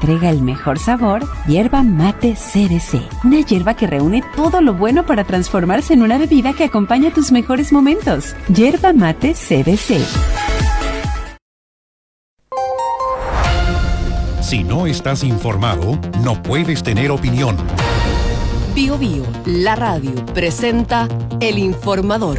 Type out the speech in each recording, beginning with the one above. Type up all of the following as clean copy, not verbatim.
entrega el mejor sabor, Yerba Mate CBC. Una hierba que reúne todo lo bueno para transformarse en una bebida que acompaña tus mejores momentos. Yerba Mate CBC. Si no estás informado, no puedes tener opinión. Bio Bio, la radio, presenta El Informador.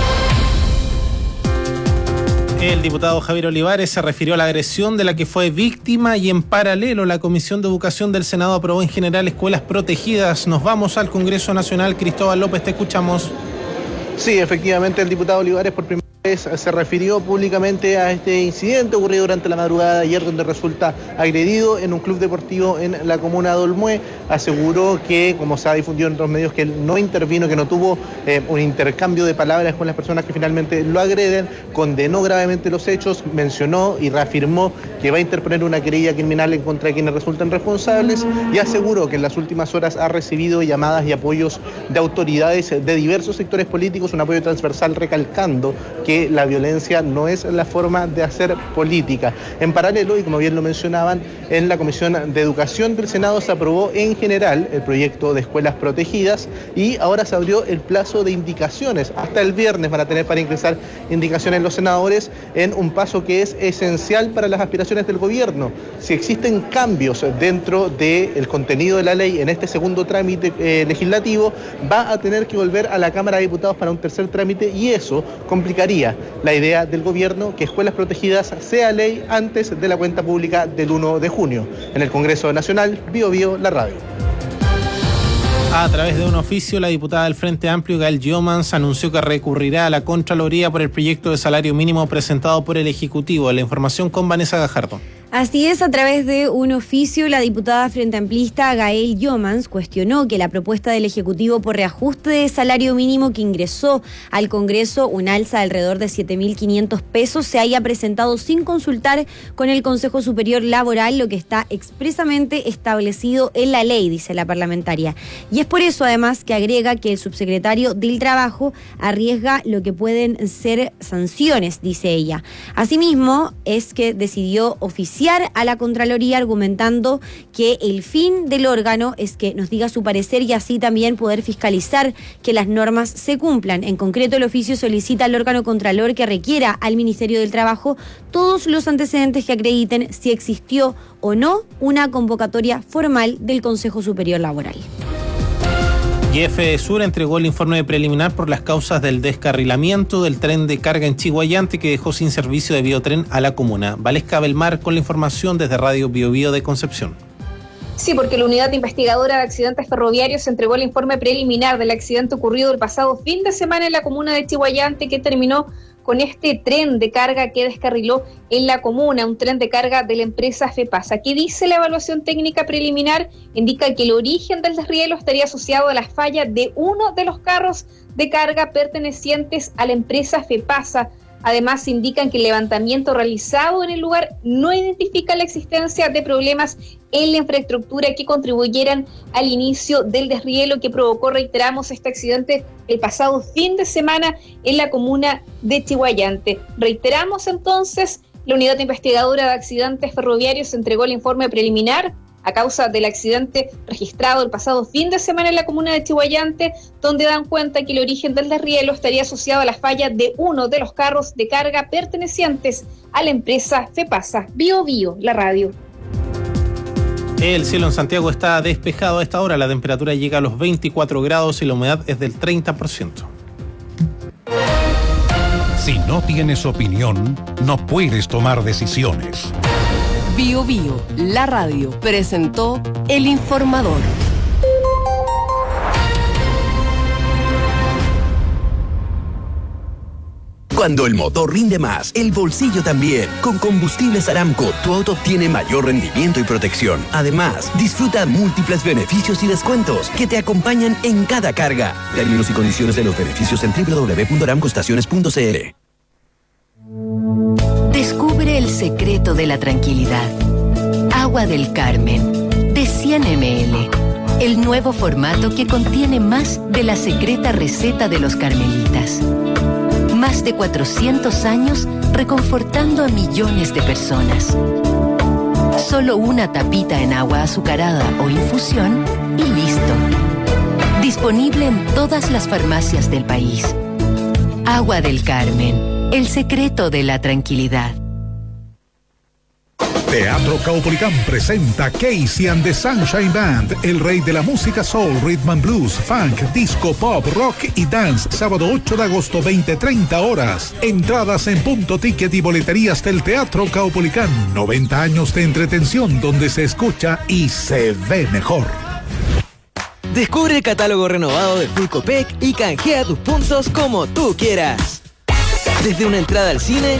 El diputado Javier Olivares se refirió a la agresión de la que fue víctima y en paralelo la Comisión de Educación del Senado aprobó en general escuelas protegidas. Nos vamos al Congreso Nacional. Cristóbal López, te escuchamos. Sí, efectivamente, el diputado Olivares por primera vez se refirió públicamente a este incidente ocurrido durante la madrugada de ayer, donde resulta agredido en un club deportivo en la comuna de Olmué. Aseguró que, como se ha difundido en otros medios, que él no intervino, que no tuvo un intercambio de palabras con las personas que finalmente lo agreden. Condenó gravemente los hechos, mencionó y reafirmó que va a interponer una querella criminal en contra de quienes resultan responsables y aseguró que en las últimas horas ha recibido llamadas y apoyos de autoridades de diversos sectores políticos, un apoyo transversal recalcando que la violencia no es la forma de hacer política. En paralelo, y como bien lo mencionaban, en la Comisión de Educación del Senado se aprobó en general el proyecto de escuelas protegidas y ahora se abrió el plazo de indicaciones. Hasta el viernes van a tener para ingresar indicaciones los senadores en un paso que es esencial para las aspiraciones del gobierno. Si existen cambios dentro del contenido de la ley en este segundo trámite legislativo, va a tener que volver a la Cámara de Diputados para un tercer trámite y eso complicaría la idea del gobierno que escuelas protegidas sea ley antes de la cuenta pública del 1 de junio. En el Congreso Nacional, Bio Bio, la radio. A través de un oficio, la diputada del Frente Amplio, Gael Jomans, anunció que recurrirá a la Contraloría por el proyecto de salario mínimo presentado por el Ejecutivo. La información con Vanessa Gajardo. Así es, a través de un oficio, la diputada frente amplista Gael Jomans cuestionó que la propuesta del Ejecutivo por reajuste de salario mínimo que ingresó al Congreso, un alza de alrededor de 7.500 pesos, se haya presentado sin consultar con el Consejo Superior Laboral, lo que está expresamente establecido en la ley, dice la parlamentaria. Y es por eso, además, que agrega que el subsecretario del Trabajo arriesga lo que pueden ser sanciones, dice ella. Asimismo, es que decidió oficiar a la Contraloría argumentando que el fin del órgano es que nos diga su parecer y así también poder fiscalizar que las normas se cumplan. En concreto, el oficio solicita al órgano contralor que requiera al Ministerio del Trabajo todos los antecedentes que acrediten si existió o no una convocatoria formal del Consejo Superior Laboral. YF Sur entregó el informe preliminar por las causas del descarrilamiento del tren de carga en Chiguayante que dejó sin servicio de biotren a la comuna. Valesca Belmar con la información desde Radio Bio Bio de Concepción. Sí, porque la Unidad Investigadora de Accidentes Ferroviarios entregó el informe preliminar del accidente ocurrido el pasado fin de semana en la comuna de Chiguayante, que terminó con este tren de carga que descarriló en la comuna, un tren de carga de la empresa FEPASA. ¿Qué dice la evaluación técnica preliminar? Indica que el origen del desrielo estaría asociado a la falla de uno de los carros de carga pertenecientes a la empresa FEPASA. Además, indican que el levantamiento realizado en el lugar no identifica la existencia de problemas en la infraestructura que contribuyeran al inicio del desrielo que provocó, reiteramos, este accidente el pasado fin de semana en la comuna de Chiguayante. Reiteramos entonces, la Unidad Investigadora de Accidentes Ferroviarios entregó el informe preliminar a causa del accidente registrado el pasado fin de semana en la comuna de Chiguayante, donde dan cuenta que el origen del desrielo estaría asociado a la falla de uno de los carros de carga pertenecientes a la empresa FEPASA. Bio Bio, la radio. El cielo en Santiago está despejado a esta hora, la temperatura llega a los 24 grados y la humedad es del 30%. Si no tienes opinión, no puedes tomar decisiones. Bio Bio, la radio, presentó El Informador. Cuando el motor rinde más, el bolsillo también. Con Combustibles Aramco, tu auto obtiene mayor rendimiento y protección. Además, disfruta múltiples beneficios y descuentos que te acompañan en cada carga. Términos y condiciones de los beneficios en www.aramcoestaciones.cl. Descubre el secreto de la tranquilidad. Agua del Carmen, de 100 ml. El nuevo formato que contiene más de la secreta receta de los carmelitas. Más de 400 años reconfortando a millones de personas. Solo una tapita en agua azucarada o infusión y listo. Disponible en todas las farmacias del país. Agua del Carmen, el secreto de la tranquilidad. Teatro Caupolicán presenta Casey and the Sunshine Band, el rey de la música soul, rhythm and blues, funk, disco, pop, rock y dance. Sábado 8 de agosto, 20-30 horas. Entradas en Punto Ticket y boleterías del Teatro Caupolicán. 90 años de entretención donde se escucha y se ve mejor. Descubre el catálogo renovado de Full Copec y canjea tus puntos como tú quieras. Desde una entrada al cine,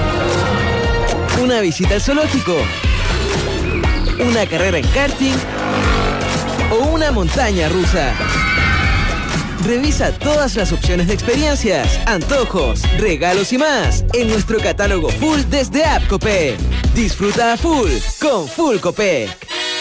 una visita al zoológico, una carrera en karting o una montaña rusa. Revisa todas las opciones de experiencias, antojos, regalos y más en nuestro catálogo full desde App Copec. Disfruta a full con Full Copec.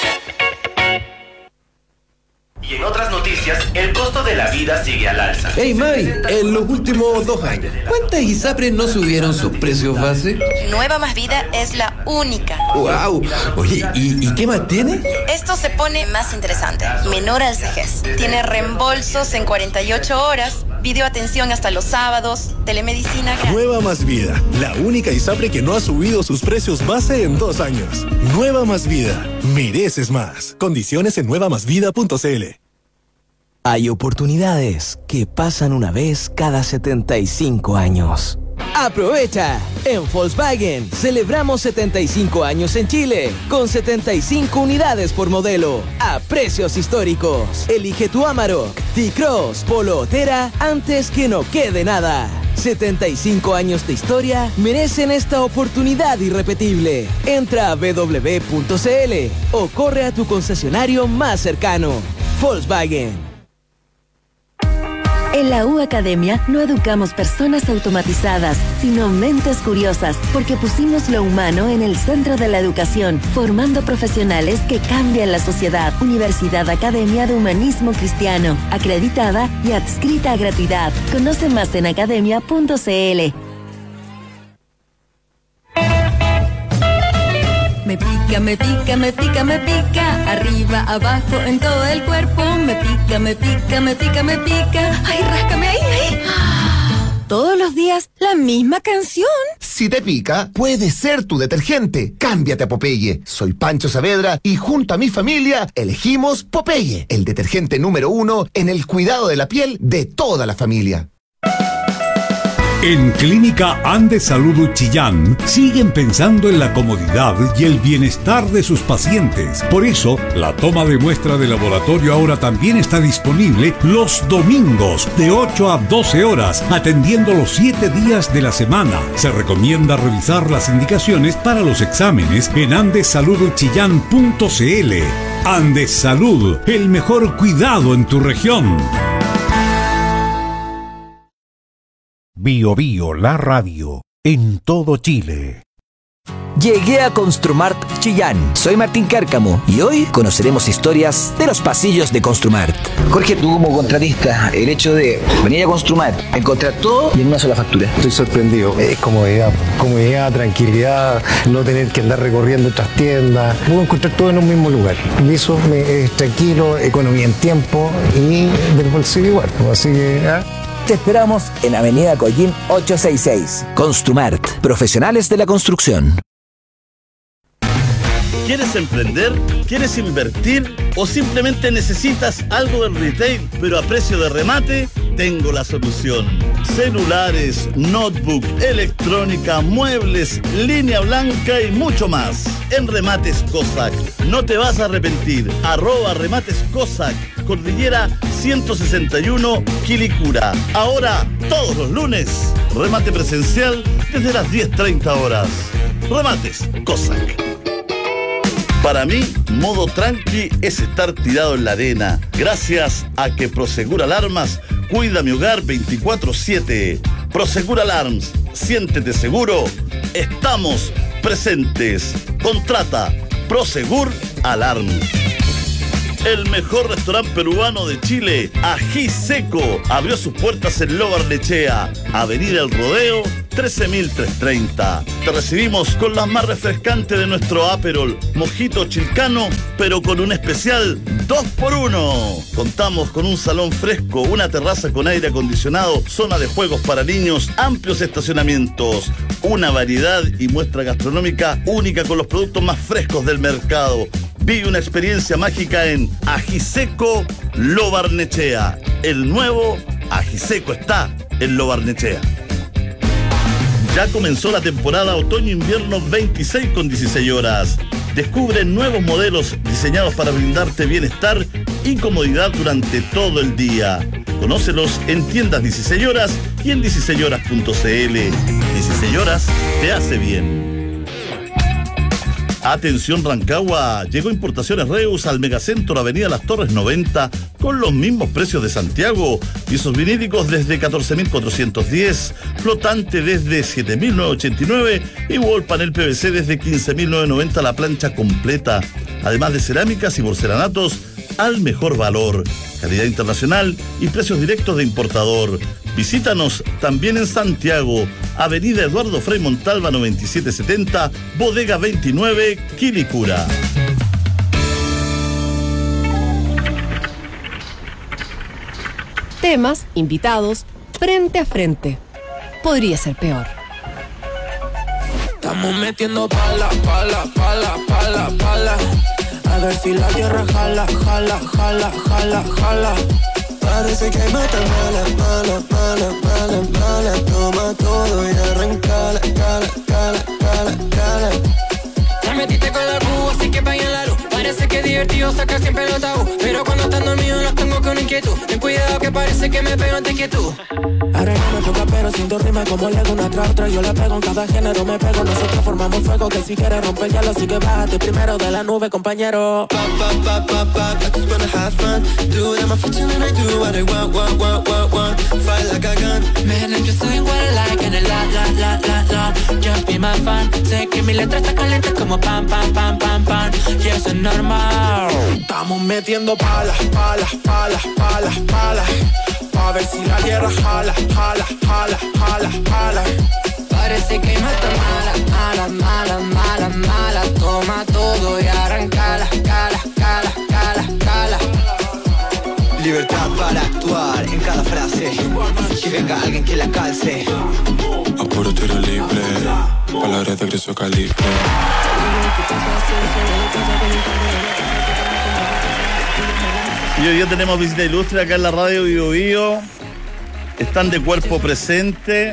Y en otras noticias, el costo de la vida sigue al alza. Hey Mari, en los últimos 2 años, ¿cuántas ISAPRES no subieron sus precios base? Nueva Más Vida es la única. ¡Wow! Oye, ¿y qué más tiene? Esto se pone más interesante. Menor al CEGES. Tiene reembolsos en 48 horas, videoatención hasta los sábados, telemedicina gratis. Nueva Más Vida, la única ISAPRE que no ha subido sus precios base en 2 años. Nueva Más Vida, mereces más. Condiciones en nuevamásvida.cl. Hay oportunidades que pasan una vez cada 75 años. ¡Aprovecha! En Volkswagen celebramos 75 años en Chile, con 75 unidades por modelo, a precios históricos. Elige tu Amarok, T-Cross, Polo Otera, antes que no quede nada. 75 años de historia merecen esta oportunidad irrepetible. Entra a www.cl o corre a tu concesionario más cercano. Volkswagen. En la U Academia no educamos personas automatizadas, sino mentes curiosas, porque pusimos lo humano en el centro de la educación, formando profesionales que cambian la sociedad. Universidad Academia de Humanismo Cristiano, acreditada y adscrita a gratuidad. Conoce más en academia.cl. Me pica, me pica, me pica, me pica, arriba, abajo, en todo el cuerpo. Me pica, me pica, me pica, me pica. Ay, ráscame ahí, ahí. Todos los días la misma canción. Si te pica, puede ser tu detergente. Cámbiate a Popeye. Soy Pancho Saavedra y junto a mi familia elegimos Popeye, el detergente número 1 en el cuidado de la piel de toda la familia. En Clínica Andes Salud Chillán siguen pensando en la comodidad y el bienestar de sus pacientes. Por eso, la toma de muestra de laboratorio ahora también está disponible los domingos de 8 a 12 horas, atendiendo los 7 días de la semana. Se recomienda revisar las indicaciones para los exámenes en andesaludchillán.cl. Andes Salud, el mejor cuidado en tu región. Bio Bio, la radio, en todo Chile. Llegué a Construmart Chillán. Soy Martín Cárcamo y hoy conoceremos historias de los pasillos de Construmart. Jorge, tú como contratista, el hecho de venir a Construmart, encontrar todo y en una sola factura. Estoy sorprendido. Es comodidad, tranquilidad, no tener que andar recorriendo otras tiendas. Puedo encontrar todo en un mismo lugar. Y eso es tranquilo, economía en tiempo y del bolsillo igual. Así que... Te esperamos en Avenida Collín 866. Construmart, profesionales de la construcción. ¿Quieres emprender? ¿Quieres invertir? ¿O simplemente necesitas algo del retail, pero a precio de remate? Tengo la solución. Celulares, notebook, electrónica, muebles, línea blanca y mucho más. En Remates Cossack. No te vas a arrepentir. @Remates Cossack. Cordillera 161, Quilicura. Ahora, todos los lunes, remate presencial desde las 10:30 horas. Remates Cossack. Para mí, modo tranqui es estar tirado en la arena, gracias a que Prosegur Alarmas cuida mi hogar 24/7. Prosegur Alarms, siéntete seguro, estamos presentes. Contrata Prosegur Alarms. El mejor restaurante peruano de Chile, Ají Seco, abrió sus puertas en Lo Barnechea, Avenida El Rodeo, 13.330. Te recibimos con la más refrescante de nuestro Aperol, Mojito Chilcano, pero con un especial 2x1. Contamos con un salón fresco, una terraza con aire acondicionado, zona de juegos para niños, amplios estacionamientos, una variedad y muestra gastronómica única con los productos más frescos del mercado. Vive una experiencia mágica en Ajiseco Lo Barnechea. El nuevo Ajiseco está en Lo Barnechea. Ya comenzó la temporada otoño-invierno 26 con 16 horas. Descubre nuevos modelos diseñados para brindarte bienestar y comodidad durante todo el día. Conócelos en tiendas 16 horas y en 16horas.cl. 16 horas te hace bien. Atención Rancagua, llegó Importaciones Reus al Megacentro Avenida Las Torres 90 con los mismos precios de Santiago. Pisos vinílicos desde 14.410, flotante desde 7.989 y wall panel PVC desde 15.990 la plancha completa. Además de cerámicas y porcelanatos al mejor valor, calidad internacional y precios directos de importador. Visítanos también en Santiago, Avenida Eduardo Frei Montalva 9770, Bodega 29, Quilicura. Temas, invitados, frente a frente. Podría ser peor. Estamos metiendo pala. A ver si la tierra jala. Parece que hay mata mala. Toma todo y arrancala, cala. Te metiste con la cuba, así que vaya la luz. Parece que es divertido sacar siempre los tabú, pero cuando están dormidos los tengo con inquietud. Ten cuidado que parece que me pego antes que tú. Ahora no me toca, pero siento rima como le hago una tras otra. Yo la pego en cada género, me pego. Nosotros formamos fuego que si quieres romper ya lo sigue. Bájate primero de la nube, compañero. I just wanna have fun. Do it, I'm a fiction and I do what I want. Fight like a gun. Man, I'm just doing what I like and la. Just be my fan. Sé que mi letra está caliente como pan. Y eso es normal. Estamos metiendo palas. A ver si la tierra jala. Parece que mata mala. Toma todo y arrancala, cala. Libertad para actuar en cada frase. Que venga alguien que la calce. A puro tiro libre. Palabras de grueso calibre. Y hoy ya tenemos visita ilustre acá en la radio Bio Bio. Están de cuerpo presente.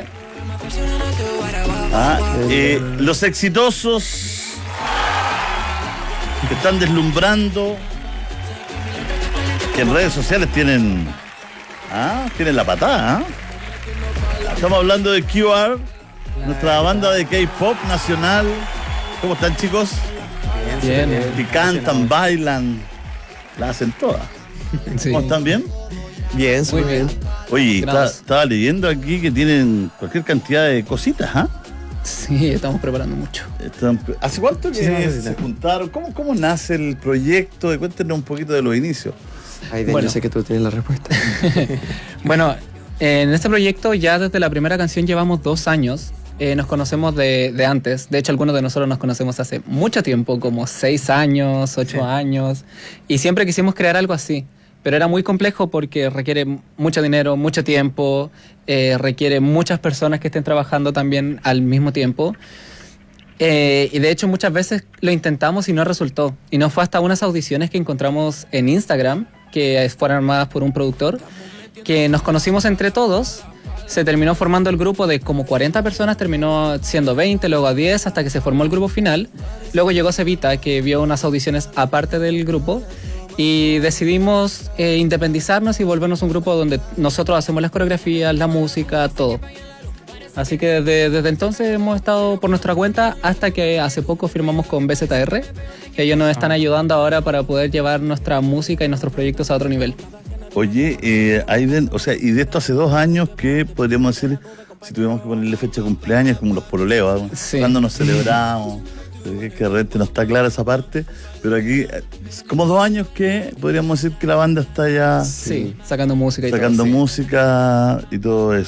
Los exitosos que están deslumbrando, que en redes sociales tienen la patada. Estamos hablando de QR, nuestra banda de K-pop nacional. ¿Cómo están, chicos? Bien. Que cantan, bailan, la hacen todas. Sí. ¿Cómo están? ¿Bien? Bien, muy bien. Oye, estaba leyendo aquí que tienen cualquier cantidad de cositas, ¿ah? Sí, estamos preparando mucho. ¿Hace cuánto que se juntaron? ¿Cómo nace el proyecto? Cuéntenos un poquito de los inicios. Yo sé que tú tienes la respuesta. Bueno, en este proyecto ya desde la primera canción llevamos 2 años. Nos conocemos de antes. De hecho, algunos de nosotros nos conocemos hace mucho tiempo, como 6 años, 8 años. Y siempre quisimos crear algo así. Pero era muy complejo porque requiere mucho dinero, mucho tiempo, requiere muchas personas que estén trabajando también al mismo tiempo. Y de hecho muchas veces lo intentamos y no resultó. Y no fue hasta unas audiciones que encontramos en Instagram, que fueron armadas por un productor, que nos conocimos entre todos. Se terminó formando el grupo de como 40 personas, terminó siendo 20, luego a 10, hasta que se formó el grupo final. Luego llegó Cevita, que vio unas audiciones aparte del grupo. Y decidimos independizarnos y volvernos un grupo donde nosotros hacemos las coreografías, la música, todo. Así que desde entonces hemos estado por nuestra cuenta hasta que hace poco firmamos con BZR, que ellos nos están ayudando ahora para poder llevar nuestra música y nuestros proyectos a otro nivel. Oye, y de esto hace 2 años que podríamos decir, si tuviéramos que ponerle fecha de cumpleaños, como los pololeos, ¿no? Sí. Cuando nos celebramos. Que de repente no está clara esa parte, pero aquí como 2 años que podríamos decir que la banda está ya sacando música y música y todo eso.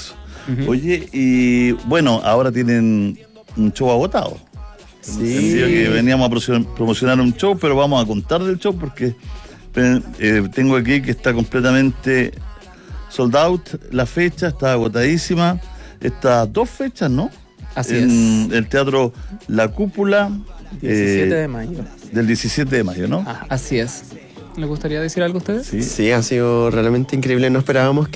Oye, y bueno, ahora tienen un show agotado. Sí. En el sentido que veníamos a promocionar un show, pero vamos a contar del show porque tengo aquí que está completamente sold out la fecha, está agotadísima. Estas 2 fechas, ¿no? Así en el Teatro La Cúpula. 17 de mayo. Del 17 de mayo, ¿no? Así es. ¿Le gustaría decir algo a ustedes? Sí, ha sido realmente increíble. No esperábamos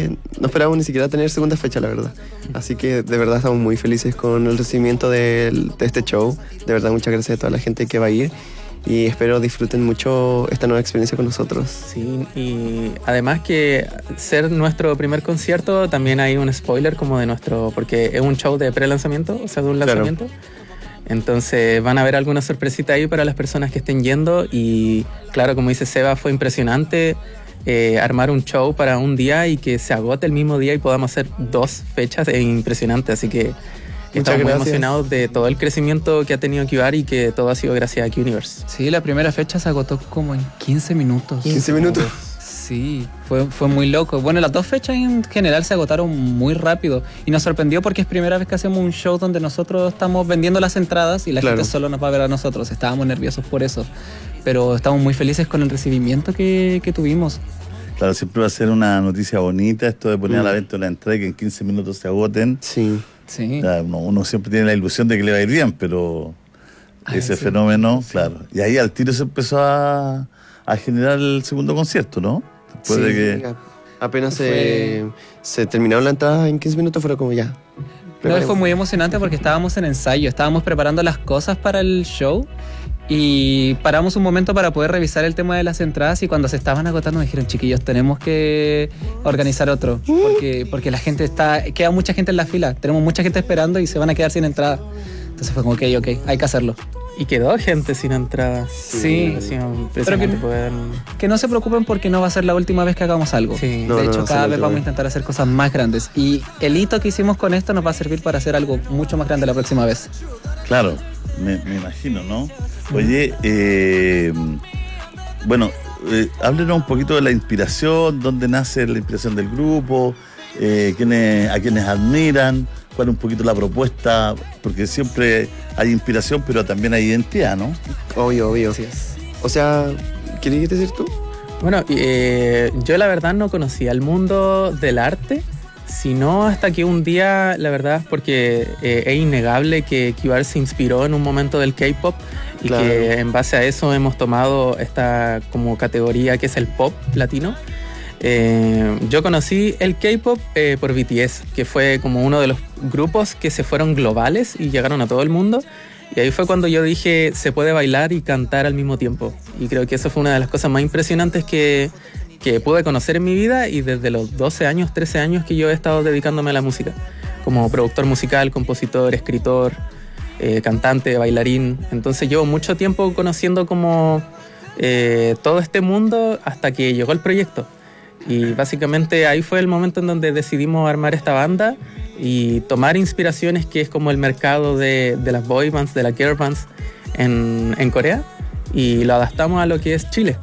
ni siquiera tener segunda fecha, la verdad. Así que de verdad estamos muy felices con el recibimiento de este show. De verdad, muchas gracias a toda la gente que va a ir. Y espero disfruten mucho esta nueva experiencia con nosotros. Sí, y además que ser nuestro primer concierto, también hay un spoiler como de nuestro, porque es un show de pre-lanzamiento, o sea, de un lanzamiento. Claro. Entonces van a ver alguna sorpresita ahí para las personas que estén yendo. Y claro, como dice Seba, fue impresionante armar un show para un día y que se agote el mismo día y podamos hacer 2 fechas. Es impresionante, así que estamos muy emocionados de todo el crecimiento que ha tenido Kibar y que todo ha sido gracias a Q-Universe. Sí, la primera fecha se agotó como en 15 minutos. 15 minutos. Sí, fue muy loco. Bueno, las 2 fechas en general se agotaron muy rápido y nos sorprendió porque es primera vez que hacemos un show donde nosotros estamos vendiendo las entradas y la gente solo nos va a ver a nosotros. Estábamos nerviosos por eso, pero estamos muy felices con el recibimiento que tuvimos. Claro, siempre va a ser una noticia bonita esto de poner a la venta una entrada y que en 15 minutos se agoten. Sí. Ya, uno siempre tiene la ilusión de que le va a ir bien, pero ese fenómeno, claro. Y ahí al tiro se empezó a generar el segundo concierto, ¿no? Después de que apenas se terminaron la entrada en 15 minutos, fueron como ya. No, fue muy emocionante porque estábamos en ensayo, estábamos preparando las cosas para el show y paramos un momento para poder revisar el tema de las entradas y cuando se estaban agotando me dijeron, chiquillos, tenemos que organizar otro porque la gente queda mucha gente en la fila, tenemos mucha gente esperando y se van a quedar sin entrada. Entonces fue como, ok, hay que hacerlo. Y quedó gente sin entrada. Sí. Pero que no se preocupen porque no va a ser la última vez que hagamos algo. Sí. De hecho, cada vez vamos a intentar hacer cosas más grandes. Y el hito que hicimos con esto nos va a servir para hacer algo mucho más grande la próxima vez. Claro, me imagino, ¿no? Oye, bueno, háblenos un poquito de la inspiración, dónde nace la inspiración del grupo, a quienes admiran. ¿Cuál es un poquito la propuesta? Porque siempre hay inspiración, pero también hay identidad, ¿no? Obvio. Sí. O sea, ¿quieres decir tú? Bueno, yo la verdad no conocía el mundo del arte, sino hasta que un día, la verdad, porque es innegable que Kibar se inspiró en un momento del K-pop y que en base a eso hemos tomado esta como categoría que es el pop latino. Yo conocí el K-pop por BTS, que fue como uno de los grupos que se fueron globales y llegaron a todo el mundo. Y ahí fue cuando yo dije, se puede bailar y cantar al mismo tiempo. Y creo que eso fue una de las cosas más impresionantes que pude conocer en mi vida y desde los 12 años, 13 años que yo he estado dedicándome a la música. Como productor musical, compositor, escritor, cantante, bailarín. Entonces llevo mucho tiempo conociendo como todo este mundo hasta que llegó el proyecto. Y básicamente ahí fue el momento en donde decidimos armar esta banda y tomar inspiraciones que es como el mercado de las boy bands, de las girl bands en Corea y lo adaptamos a lo que es Chile.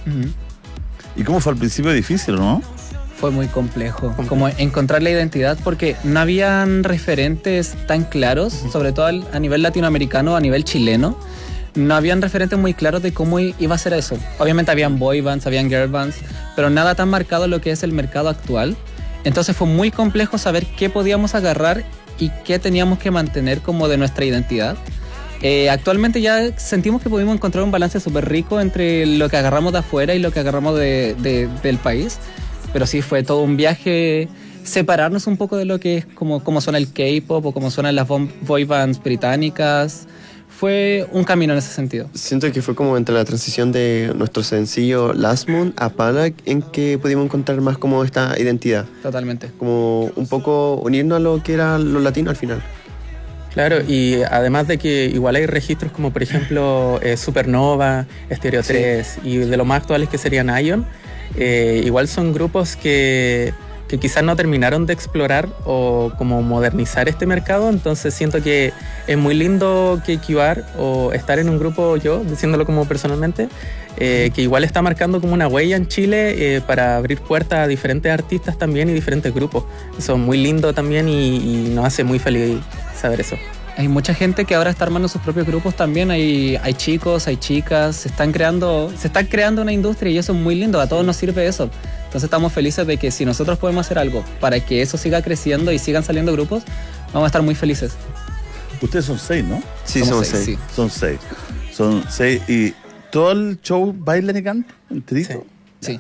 ¿Y cómo fue al principio? Difícil, ¿no? Fue muy complejo, como encontrar la identidad porque no habían referentes tan claros, sobre todo a nivel latinoamericano, a nivel chileno. No habían referentes muy claros de cómo iba a ser eso. Obviamente habían boy bands, habían girl bands, pero nada tan marcado lo que es el mercado actual. Entonces fue muy complejo saber qué podíamos agarrar y qué teníamos que mantener como de nuestra identidad. Actualmente ya sentimos que pudimos encontrar un balance súper rico entre lo que agarramos de afuera y lo que agarramos del país. Pero sí fue todo un viaje separarnos un poco de lo que es como suena el K-pop o como suenan las boy bands británicas. Fue un camino en ese sentido. Siento que fue como entre la transición de nuestro sencillo Last Moon a Panic en que pudimos encontrar más como esta identidad. Totalmente. Como un poco unirnos a lo que era lo latino al final. Claro, y además de que igual hay registros como por ejemplo Supernova, Stereo 3 y de lo más actuales que serían Ion, igual son grupos que que quizás no terminaron de explorar o como modernizar este mercado. Entonces siento que es muy lindo que QR o estar en un grupo, yo diciéndolo como personalmente, que igual está marcando como una huella en Chile para abrir puertas a diferentes artistas también y diferentes grupos. Eso es muy lindo también y nos hace muy feliz saber eso. Hay mucha gente que ahora está armando sus propios grupos también, hay chicos, hay chicas, se está creando una industria y eso es muy lindo, a todos nos sirve eso. Entonces estamos felices de que si nosotros podemos hacer algo para que eso siga creciendo y sigan saliendo grupos, vamos a estar muy felices. Ustedes son 6, ¿no? Sí, somos 6. Sí. Son 6 y todo el show bailan y cantan enterito. Sí.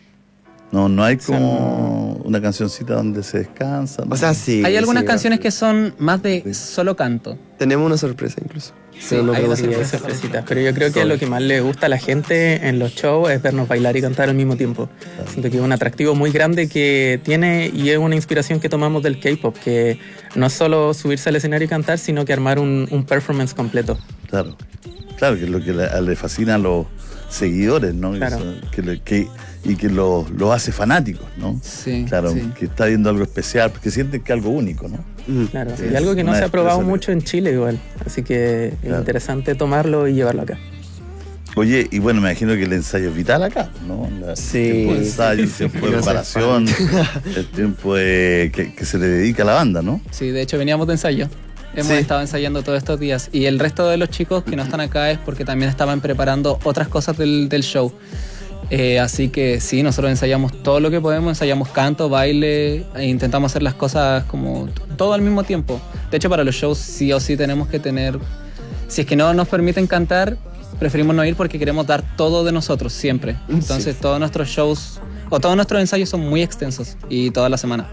No hay como una cancioncita donde se descansa, ¿no? O sea, sí. Hay algunas canciones que son más de solo canto. Tenemos una sorpresa incluso. Sí, no hay sorpresitas, pero yo creo que lo que más le gusta a la gente en los shows es vernos bailar y cantar al mismo tiempo. Siento que es un atractivo muy grande que tiene y es una inspiración que tomamos del K-pop, que no es solo subirse al escenario y cantar, sino que armar un performance completo. Claro, que es lo que le fascina a los seguidores, ¿no? Claro. Que lo hace fanáticos, ¿no? Sí. Claro, sí. que está viendo algo especial, porque sienten que es algo único, ¿no? Claro, y algo que no se ha probado mucho en Chile igual, así que es interesante tomarlo y llevarlo acá. Oye, y bueno, me imagino que el ensayo es vital acá, ¿no? El tiempo de ensayo, el tiempo de preparación, el tiempo que se le dedica a la banda, ¿no? Sí, de hecho veníamos de ensayo. Hemos estado ensayando todos estos días. Y el resto de los chicos que no están acá es porque también estaban preparando otras cosas del show. Así que sí, nosotros ensayamos todo lo que podemos, ensayamos canto, baile, e intentamos hacer las cosas como todo al mismo tiempo. De hecho, para los shows sí o sí tenemos que tener... Si es que no nos permiten cantar, preferimos no ir porque queremos dar todo de nosotros, siempre. Entonces todos nuestros shows, o todos nuestros ensayos son muy extensos y toda la semana.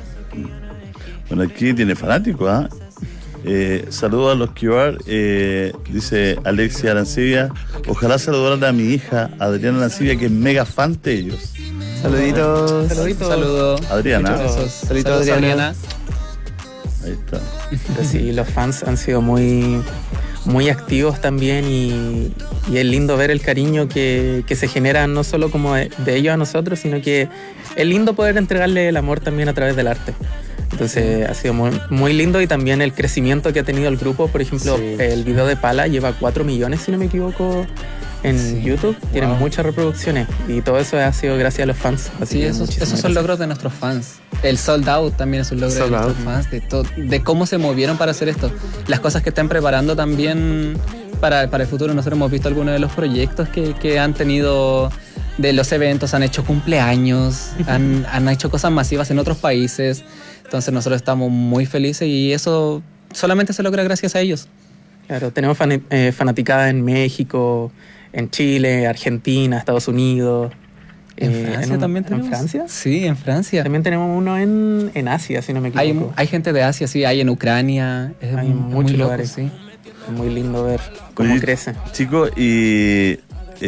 Bueno, aquí tiene fanáticos, ¿ah? Saludos a los QR, dice Alexia Arancibia. Ojalá saludaran a mi hija Adriana Arancibia, que es mega fan de ellos. Saluditos. Saludos. Adriana. Saluditos, Adriana. Ahí está. Sí, los fans han sido muy activos también y es lindo ver el cariño que se genera no solo como de ellos a nosotros, sino que es lindo poder entregarle el amor también a través del arte. Entonces ha sido muy lindo y también el crecimiento que ha tenido el grupo. Por ejemplo, el video de Pala lleva 4 millones, si no me equivoco, en YouTube. Tiene muchas reproducciones y todo eso ha sido gracias a los fans. Así esos son logros de nuestros fans. El sold out también es un logro de nuestros fans, de cómo se movieron para hacer esto. Las cosas que están preparando también para el futuro. Nosotros hemos visto algunos de los proyectos que han tenido, de los eventos, han hecho cumpleaños, han hecho cosas masivas en otros países. Entonces nosotros estamos muy felices y eso solamente se logra gracias a ellos. Claro, tenemos fanaticada en México, en Chile, Argentina, Estados Unidos. ¿En Francia también tenemos? ¿En Francia? Sí, en Francia. También tenemos uno en Asia, si no me equivoco. Hay gente de Asia, sí, hay en Ucrania. Hay muchos lugares. Sí. Es muy lindo ver cómo crece. Chicos, y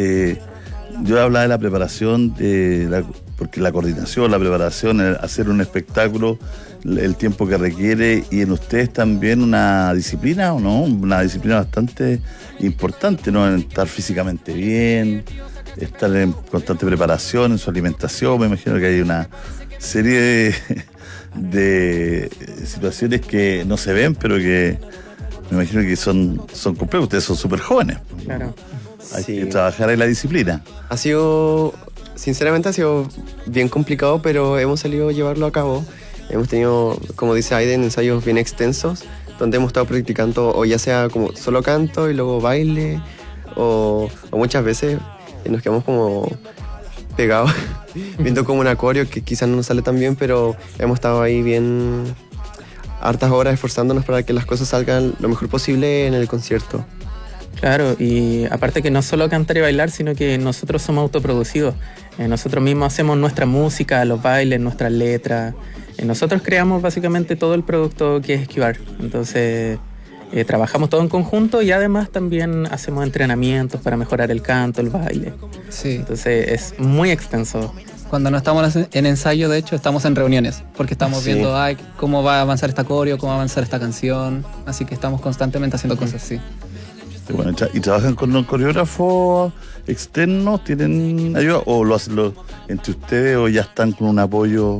yo hablaba de la preparación, porque la coordinación, la preparación, hacer un espectáculo, el tiempo que requiere, y en ustedes también una disciplina, ¿o no? Una disciplina bastante importante, ¿no? En estar físicamente bien, estar en constante preparación, en su alimentación. Me imagino que hay una serie de situaciones que no se ven, pero que me imagino que son complejas. Ustedes son súper jóvenes. Claro. Hay que trabajar en la disciplina. Sinceramente ha sido bien complicado, pero hemos salido a llevarlo a cabo. Hemos tenido, como dice Aiden, ensayos bien extensos, donde hemos estado practicando, o ya sea como solo canto y luego baile, o muchas veces nos quedamos como pegados, viendo como un acorio que quizás no nos sale tan bien, pero hemos estado ahí bien hartas horas esforzándonos para que las cosas salgan lo mejor posible en el concierto. Claro, y aparte que no solo cantar y bailar, sino que nosotros somos autoproducidos. Nosotros mismos hacemos nuestra música, los bailes, nuestras letras. Nosotros creamos básicamente todo el producto que es QR. Entonces trabajamos todo en conjunto y además también hacemos entrenamientos para mejorar el canto, el baile. Sí. Entonces es muy extenso. Cuando no estamos en ensayo, de hecho, estamos en reuniones, porque estamos viendo cómo va a avanzar esta coreo, cómo va a avanzar esta canción. Así que estamos constantemente haciendo cosas así. Bueno, ¿y trabajan con un coreógrafo externo? ¿Tienen ayuda? ¿O lo hacen entre ustedes o ya están con un apoyo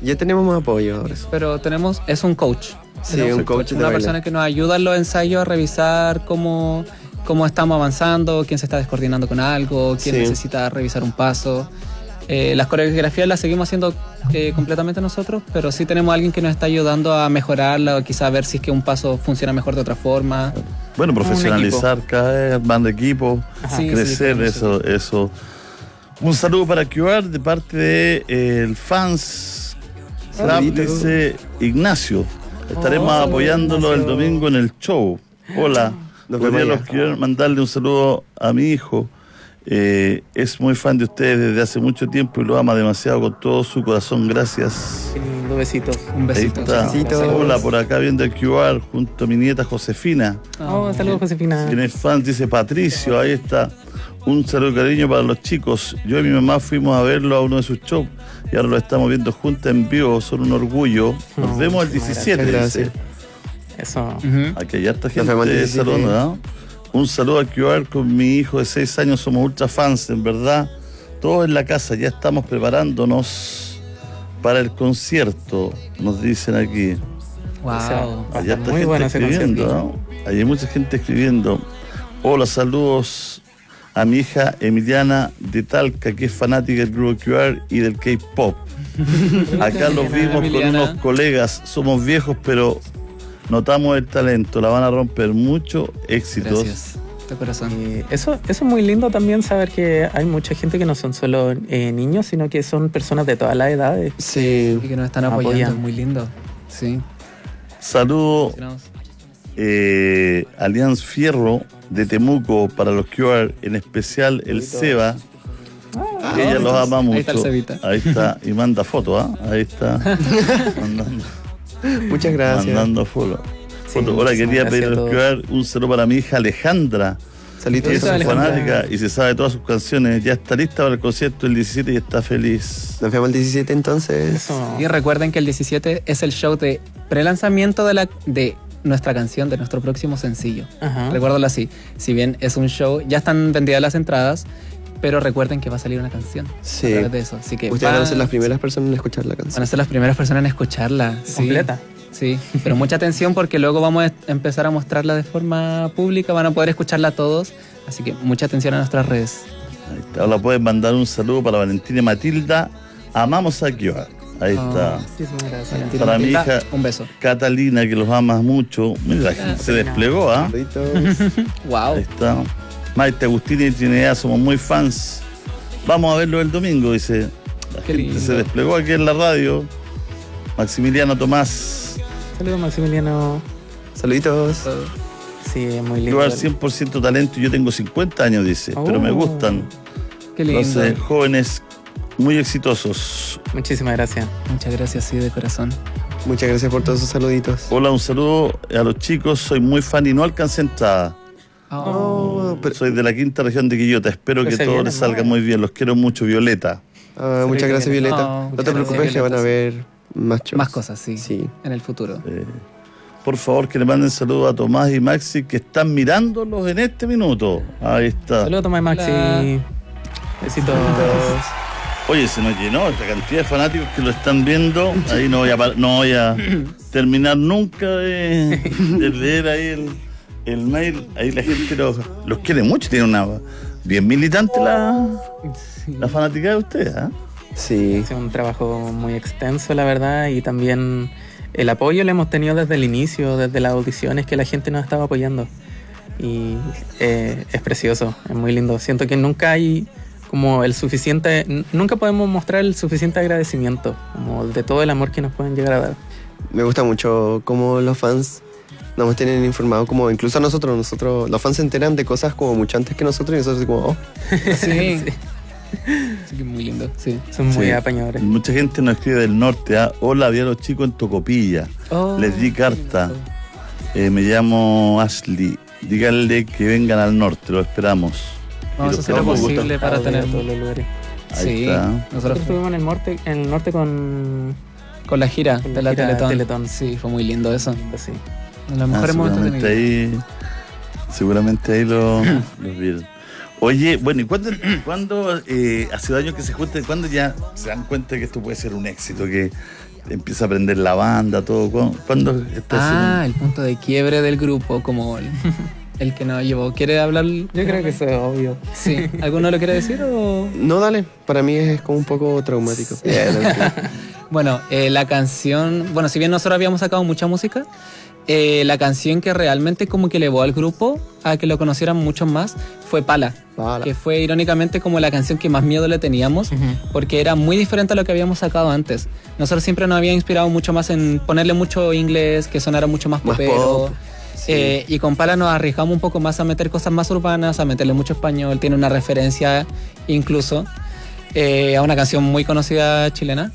Ya tenemos más apoyo ahora. Pero es un coach. Sí, un coach. Una persona que nos ayuda en los ensayos a revisar cómo estamos avanzando, quién se está descoordinando con algo, quién necesita revisar un paso. Las coreografías las seguimos haciendo completamente nosotros, pero sí tenemos a alguien que nos está ayudando a mejorarla o quizá a ver si es que un paso funciona mejor de otra forma. Bueno, profesionalizar cada vez, armando equipo, crecer, eso. Un saludo para QR de parte de el Fans Club, dice Ignacio. Estaremos apoyándolo el domingo en el show. Hola, quiero mandarle un saludo a mi hijo. Es muy fan de ustedes desde hace mucho tiempo y lo ama demasiado con todo su corazón. Gracias. Un besito. Un besito. Hola, por acá viendo el QR junto a mi nieta Josefina. Saludos, Josefina. Quien es fan, dice Patricio. Ahí está. Un saludo cariño para los chicos. Yo y mi mamá fuimos a verlo a uno de sus shows y ahora lo estamos viendo juntos en vivo. Son un orgullo. Nos vemos el 17. Gracias. Eso. Aquí ya está gente saludando, ¿no? Un saludo a QR con mi hijo de 6 años, somos ultra fans, en verdad. Todos en la casa, ya estamos preparándonos para el concierto, nos dicen aquí. Wow. Allá está gente escribiendo, ¿no? Hay mucha gente escribiendo. Hola, saludos a mi hija Emiliana de Talca, que es fanática del grupo QR y del K-pop. Acá los vimos con unos colegas, somos viejos, pero notamos el talento, la van a romper. Mucho éxitos. Gracias, de corazón. Eso es muy lindo también, saber que hay mucha gente que no son solo niños, sino que son personas de todas las edades. Sí. Y que nos están apoyando, es muy lindo. Sí. Saludo Alianz Fierro de Temuco para los QR, en especial el Seba. Ella los ama mucho. Ahí está el Cebita. Ahí está, y manda fotos, Ahí está. Mandando. Muchas gracias. Mandando fotos. Ahora quería pedir a los QR un saludo para mi hija Alejandra. Saludos. Es su fanática y se sabe todas sus canciones. Ya está lista para el concierto el 17 y está feliz. Nos vemos el 17 entonces. Y recuerden que el 17 es el show de prelanzamiento de nuestra canción, de nuestro próximo sencillo. Recuérdalo así. Si bien es un show, ya están vendidas las entradas, pero recuerden que va a salir una canción a través de eso. Así que ustedes van a ser las primeras personas en escuchar la canción. Van a ser las primeras personas en escucharla. Completa. Sí, pero mucha atención porque luego vamos a empezar a mostrarla de forma pública, van a poder escucharla todos, así que mucha atención a nuestras redes. Ahí está. Ahora pueden mandar un saludo para Valentina y Matilda. Amamos a Kioa. Ahí está. Muchísimas gracias. Para mi hija un beso. Catalina, que los ama mucho. Mira, la gente se desplegó, Wow. Ahí está. Maite, Agustín y Trinidad, somos muy fans. Vamos a verlo el domingo, dice. La gente se desplegó aquí en la radio. Maximiliano Tomás. Saludos, Maximiliano. Saluditos. Sí, es muy lindo. Lugar 100% talento, yo tengo 50 años, dice, pero me gustan. Qué lindo. Entonces, jóvenes muy exitosos. Muchísimas gracias. Muchas gracias, sí, de corazón. Muchas gracias por todos esos saluditos. Hola, un saludo a los chicos, soy muy fan y no alcancé entrada. Soy de la quinta región de Quillota, espero que todo les salga muy bien, los quiero mucho, Violeta. Muchas gracias, Violeta. No te preocupes, que van a ver más shows. Más cosas, sí. En el futuro. Por favor, que le manden saludos a Tomás y Maxi, que están mirándolos en este minuto. Ahí está. Saludos, Tomás y Maxi. Besitos. Oye, se nos llenó esta cantidad de fanáticos que lo están viendo. Ahí no voy a terminar nunca de leer ahí el mail. Ahí la gente los quiere mucho. Tiene una bien militante la fanática de ustedes, Sí. Es un trabajo muy extenso, la verdad, y también el apoyo lo hemos tenido desde el inicio, desde las audiciones, que la gente nos estaba apoyando. Y es precioso, es muy lindo. Siento que nunca hay como el suficiente, nunca podemos mostrar el suficiente agradecimiento, como de todo el amor que nos pueden llegar a dar. Me gusta mucho cómo los fans nos tienen informado, como incluso a nosotros, los fans se enteran de cosas como mucho antes que nosotros y nosotros como, Sí. Así que muy lindo, sí. Son muy apañadores. Mucha gente nos escribe del norte. Hola, vi a los chicos en Tocopilla. Les di carta. Me llamo Ashley. Díganle que vengan al norte, lo esperamos. Vamos a hacer lo posible para tener todos los lugares. Ahí está. Nosotros estuvimos en el norte con la gira de la Teletón. Sí, fue muy lindo eso. Sí. En los mejores momentos de mi vida. Seguramente ahí los vieron. Oye, bueno, ¿y cuándo hace años que se juntan, cuándo ya se dan cuenta que esto puede ser un éxito, que empieza a aprender la banda, todo? ¿Cuándo está el punto de quiebre del grupo, como el que nos llevó. ¿Quiere hablar? Yo creo que eso es obvio. Sí. ¿Alguno lo quiere decir o...? No, dale. Para mí es como un poco traumático. Bueno, la canción... Bueno, si bien nosotros habíamos sacado mucha música, la canción que realmente como que elevó al grupo a que lo conocieran mucho más fue Pala. Que fue irónicamente como la canción que más miedo le teníamos, porque era muy diferente a lo que habíamos sacado antes. Nosotros siempre nos había inspirado mucho más en ponerle mucho inglés, que sonara mucho más popero. Sí. Y con Pala nos arriesgamos un poco más a meter cosas más urbanas, a meterle mucho español. Tiene una referencia incluso a una canción muy conocida chilena.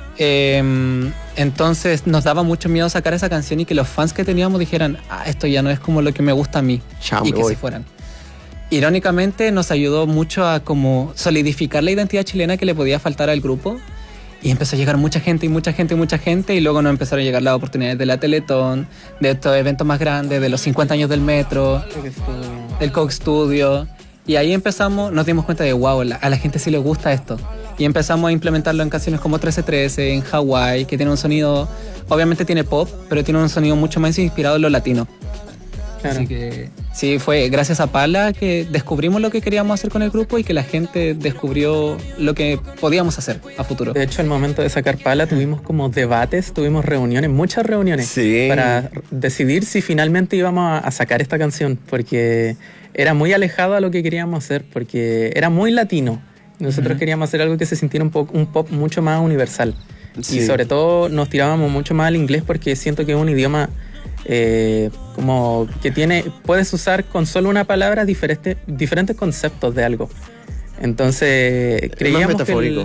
Entonces nos daba mucho miedo sacar esa canción y que los fans que teníamos dijeran, esto ya no es como lo que me gusta a mí, y que se fueran. Irónicamente nos ayudó mucho a como solidificar la identidad chilena que le podía faltar al grupo, y empezó a llegar mucha gente y luego nos empezaron a llegar las oportunidades de la Teletón, de estos eventos más grandes, de los 50 años del Metro, del Coke Studio, y ahí empezamos, nos dimos cuenta de wow, a la gente sí le gusta esto. Y empezamos a implementarlo en canciones como 1313, en Hawái, que tiene un sonido, obviamente tiene pop, pero tiene un sonido mucho más inspirado en lo latino. Claro. Así que sí, fue gracias a Pala que descubrimos lo que queríamos hacer con el grupo y que la gente descubrió lo que podíamos hacer a futuro. De hecho, al momento de sacar Pala tuvimos como debates, tuvimos reuniones, muchas reuniones, para decidir si finalmente íbamos a sacar esta canción, porque era muy alejado a lo que queríamos hacer, porque era muy latino. Nosotros queríamos hacer algo que se sintiera un pop mucho más universal. Sí. Y sobre todo nos tirábamos mucho más al inglés porque siento que es un idioma como que puedes usar con solo una palabra diferentes conceptos de algo. Entonces creíamos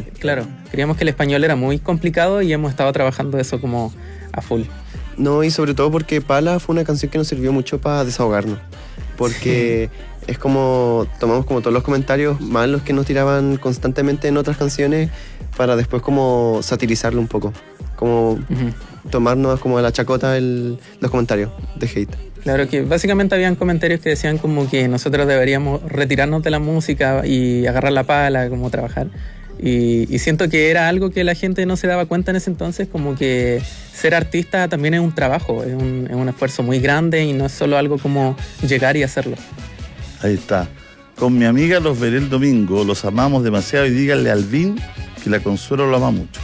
que el español era muy complicado y hemos estado trabajando eso como a full. No, y sobre todo porque Pala fue una canción que nos sirvió mucho para desahogarnos. Porque es como, tomamos como todos los comentarios malos que nos tiraban constantemente en otras canciones para después como satirizarlo un poco. Como tomarnos como a la chacota los comentarios de hate. Claro, que básicamente habían comentarios que decían como que nosotros deberíamos retirarnos de la música y agarrar la pala, como trabajar. Y siento que era algo que la gente no se daba cuenta en ese entonces, como que ser artista también es un trabajo, es un esfuerzo muy grande y no es solo algo como llegar y hacerlo. Ahí está. Con mi amiga los veré el domingo, los amamos demasiado y díganle a Alvin que la Consuelo lo ama mucho.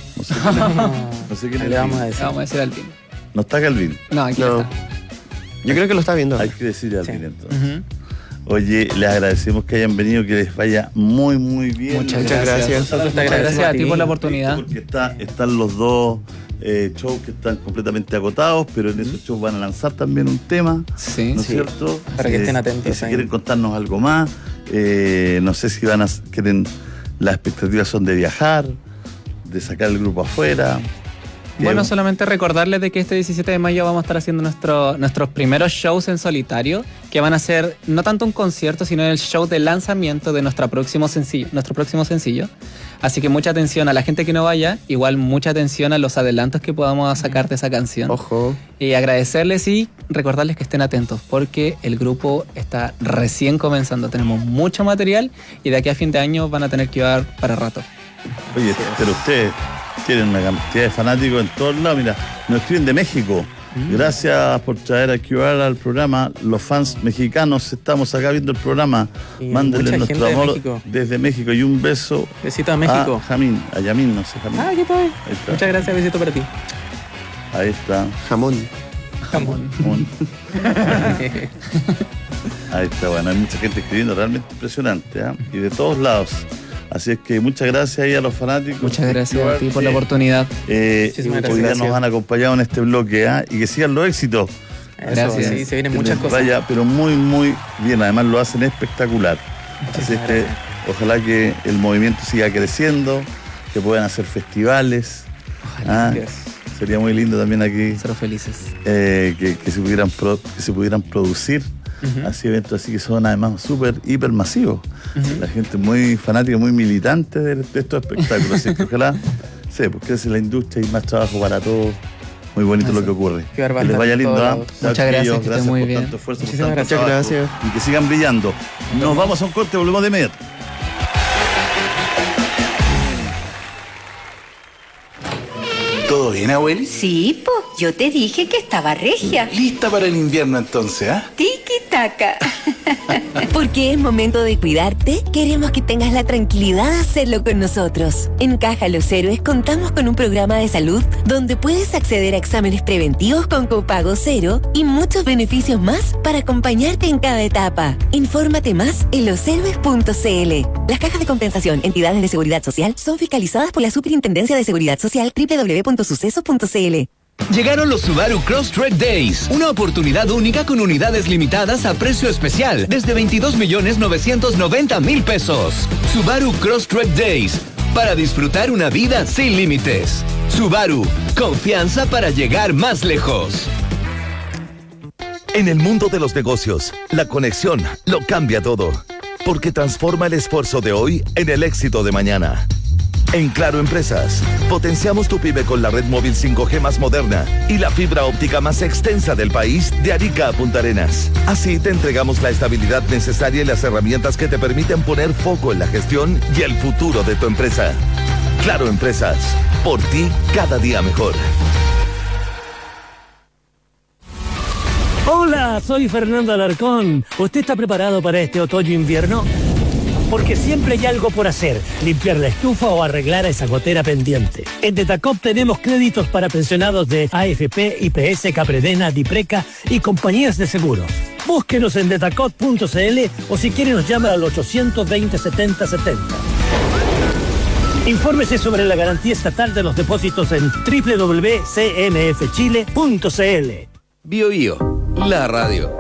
No sé qué le vamos a decir. Vamos a decir a Alvin. ¿No está Alvin? No, aquí está. Yo creo que lo está viendo. Hay que decirle a Alvin entonces. Oye, les agradecemos que hayan venido, que les vaya muy, muy bien. Muchas gracias. Gracias a ti por la oportunidad. Porque están los dos shows que están completamente agotados, pero en esos shows van a lanzar también un tema, ¿no es cierto? Para que estén atentos. Y si quieren contarnos algo más, no sé si quieren, las expectativas son de viajar, de sacar el grupo afuera. Bueno, solamente recordarles de que este 17 de mayo vamos a estar haciendo nuestros primeros shows en solitario, que van a ser no tanto un concierto, sino el show de lanzamiento de nuestro próximo sencillo. Así que mucha atención a la gente que no vaya, igual mucha atención a los adelantos que podamos sacar de esa canción. Ojo. Y agradecerles y recordarles que estén atentos, porque el grupo está recién comenzando. Tenemos mucho material y de aquí a fin de año van a tener que llevar para rato. Oye, pero ustedes tienen una cantidad de fanáticos en todos lados. Mira, nos escriben de México. Gracias por traer a QR al programa. Los fans mexicanos estamos acá viendo el programa. Mándenle nuestro amor desde México y un beso. Besito a México. A Yamín, no sé, Jamín. ¿Qué tal? Muchas gracias, besito para ti. Ahí está. Jamón. Ahí está, bueno, hay mucha gente escribiendo, realmente impresionante, y de todos lados. Así es que muchas gracias ahí a los fanáticos. Muchas gracias a ti por la oportunidad. Hoy día nos han acompañado en este bloque, y que sigan los éxitos. Gracias. Sí, se vienen muchas cosas. Pero muy, muy bien. Además lo hacen espectacular. Así es que ojalá que el movimiento siga creciendo, que puedan hacer festivales. Ojalá. Sería muy lindo también aquí. Ser felices. Que se pudieran producir. Así eventos así que son además súper, hiper masivos. La gente muy fanática, muy militante de estos espectáculos. Así que ojalá, porque es la industria y más trabajo para todos Muy bonito lo que ocurre. Que les vaya lindo. Muchas gracias, que estén muy bien. Muchas gracias. Y que sigan brillando. Nos vamos a un corte, volvemos de inmediato. ¿Todo bien, abueli? Sí, po. Yo te dije que estaba regia. ¿Lista para el invierno entonces, ah? Tiki-taka. Porque es momento de cuidarte, queremos que tengas la tranquilidad de hacerlo con nosotros. En Caja Los Héroes contamos con un programa de salud donde puedes acceder a exámenes preventivos con copago cero y muchos beneficios más para acompañarte en cada etapa. Infórmate más en loshéroes.cl. Las cajas de compensación, entidades de seguridad social, son fiscalizadas por la Superintendencia de Seguridad Social www.sucesos.cl. Llegaron los Subaru Crosstrek Days, una oportunidad única con unidades limitadas a precio especial desde 22.990.000 pesos. Subaru Crosstrek Days, para disfrutar una vida sin límites. Subaru, confianza para llegar más lejos. En el mundo de los negocios, la conexión lo cambia todo, porque transforma el esfuerzo de hoy en el éxito de mañana. En Claro Empresas, potenciamos tu pyme con la red móvil 5G más moderna y la fibra óptica más extensa del país de Arica a Punta Arenas. Así te entregamos la estabilidad necesaria y las herramientas que te permiten poner foco en la gestión y el futuro de tu empresa. Claro Empresas, por ti cada día mejor. Hola, soy Fernando Alarcón. ¿Usted está preparado para este otoño-invierno? Porque siempre hay algo por hacer, limpiar la estufa o arreglar a esa gotera pendiente. En Detacop tenemos créditos para pensionados de AFP, IPS, Capredena, Dipreca y compañías de seguros. Búsquenos en detacop.cl o si quiere nos llama al 820-7070. Infórmese sobre la garantía estatal de los depósitos en www.cmfchile.cl. Bio Bio, la radio.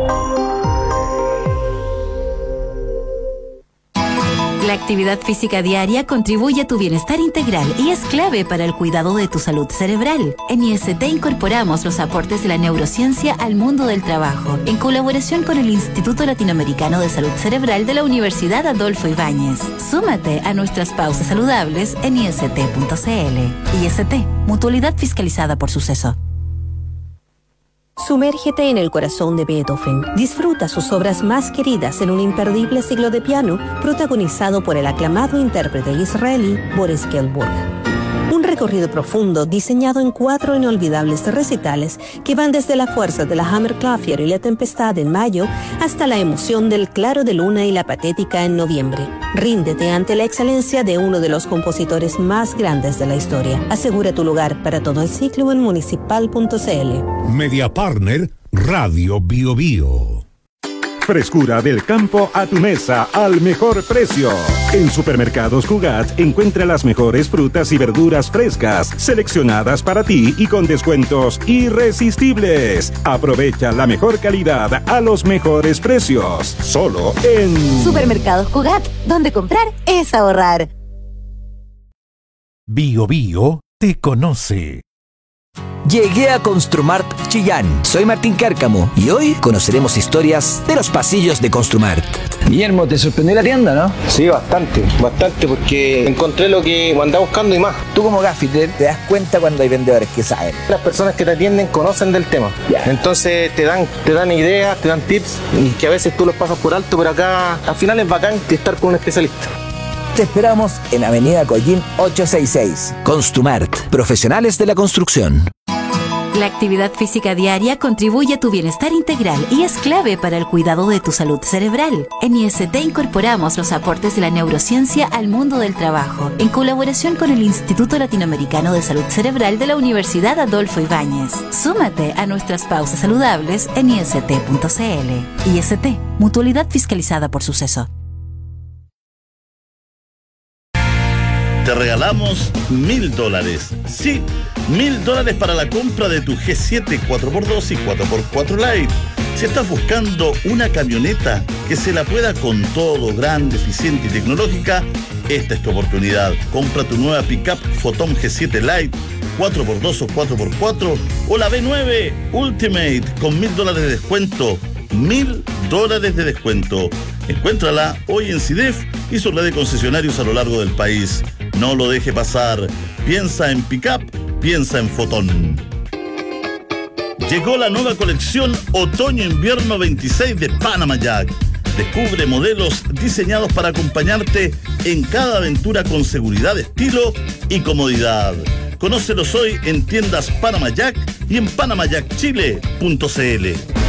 La actividad física diaria contribuye a tu bienestar integral y es clave para el cuidado de tu salud cerebral. En IST incorporamos los aportes de la neurociencia al mundo del trabajo, en colaboración con el Instituto Latinoamericano de Salud Cerebral de la Universidad Adolfo Ibáñez. Súmate a nuestras pausas saludables en ist.cl. IST, mutualidad fiscalizada por Suceso. Sumérgete en el corazón de Beethoven. Disfruta sus obras más queridas en un imperdible siglo de piano protagonizado por el aclamado intérprete israelí Boris Gilmour. Un recorrido profundo diseñado en 4 inolvidables recitales que van desde la fuerza de la Hammerklavier y la tempestad en mayo hasta la emoción del claro de luna y la patética en noviembre. Ríndete ante la excelencia de uno de los compositores más grandes de la historia. Asegura tu lugar para todo el ciclo en municipal.cl. Media Partner Radio Bio Bio. Frescura del campo a tu mesa al mejor precio. En Supermercados Cugat encuentra las mejores frutas y verduras frescas, seleccionadas para ti y con descuentos irresistibles. Aprovecha la mejor calidad a los mejores precios. Solo en Supermercados Cugat, donde comprar es ahorrar. Bio Bio te conoce. Llegué a Construmart Chillán. Soy Martín Cárcamo y hoy conoceremos historias de los pasillos de Construmart. Guillermo, ¿te sorprendió la tienda, no? Sí, bastante, porque encontré lo que andaba buscando y más. Tú como gaffiter te das cuenta cuando hay vendedores que saben. Las personas que te atienden conocen del tema. Entonces te dan ideas, te dan tips y que a veces tú los pasas por alto, pero acá al final es bacán estar con un especialista. Te esperamos en Avenida Collín 866. Construmart, profesionales de la construcción. La actividad física diaria contribuye a tu bienestar integral y es clave para el cuidado de tu salud cerebral. En IST incorporamos los aportes de la neurociencia al mundo del trabajo, en colaboración con el Instituto Latinoamericano de Salud Cerebral de la Universidad Adolfo Ibáñez. Súmate a nuestras pausas saludables en ist.cl. IST, mutualidad fiscalizada por Suceso. Te regalamos $1,000. Sí, $1,000 para la compra de tu G7 4x2 y 4x4 Lite. Si estás buscando una camioneta que se la pueda con todo, grande, eficiente y tecnológica, esta es tu oportunidad. Compra tu nueva pickup Photon G7 Lite, 4x2 o 4x4 o la B9 Ultimate con $1,000 de descuento. $1,000 de descuento. Encuéntrala hoy en CIDEF y su red de concesionarios a lo largo del país. No lo deje pasar. Piensa en pickup, piensa en Photon. Llegó la nueva colección Otoño-Invierno 26 de Panama Jack. Descubre modelos diseñados para acompañarte en cada aventura con seguridad, estilo y comodidad. Conócelos hoy en tiendas Panama Jack y en panamajackchile.cl.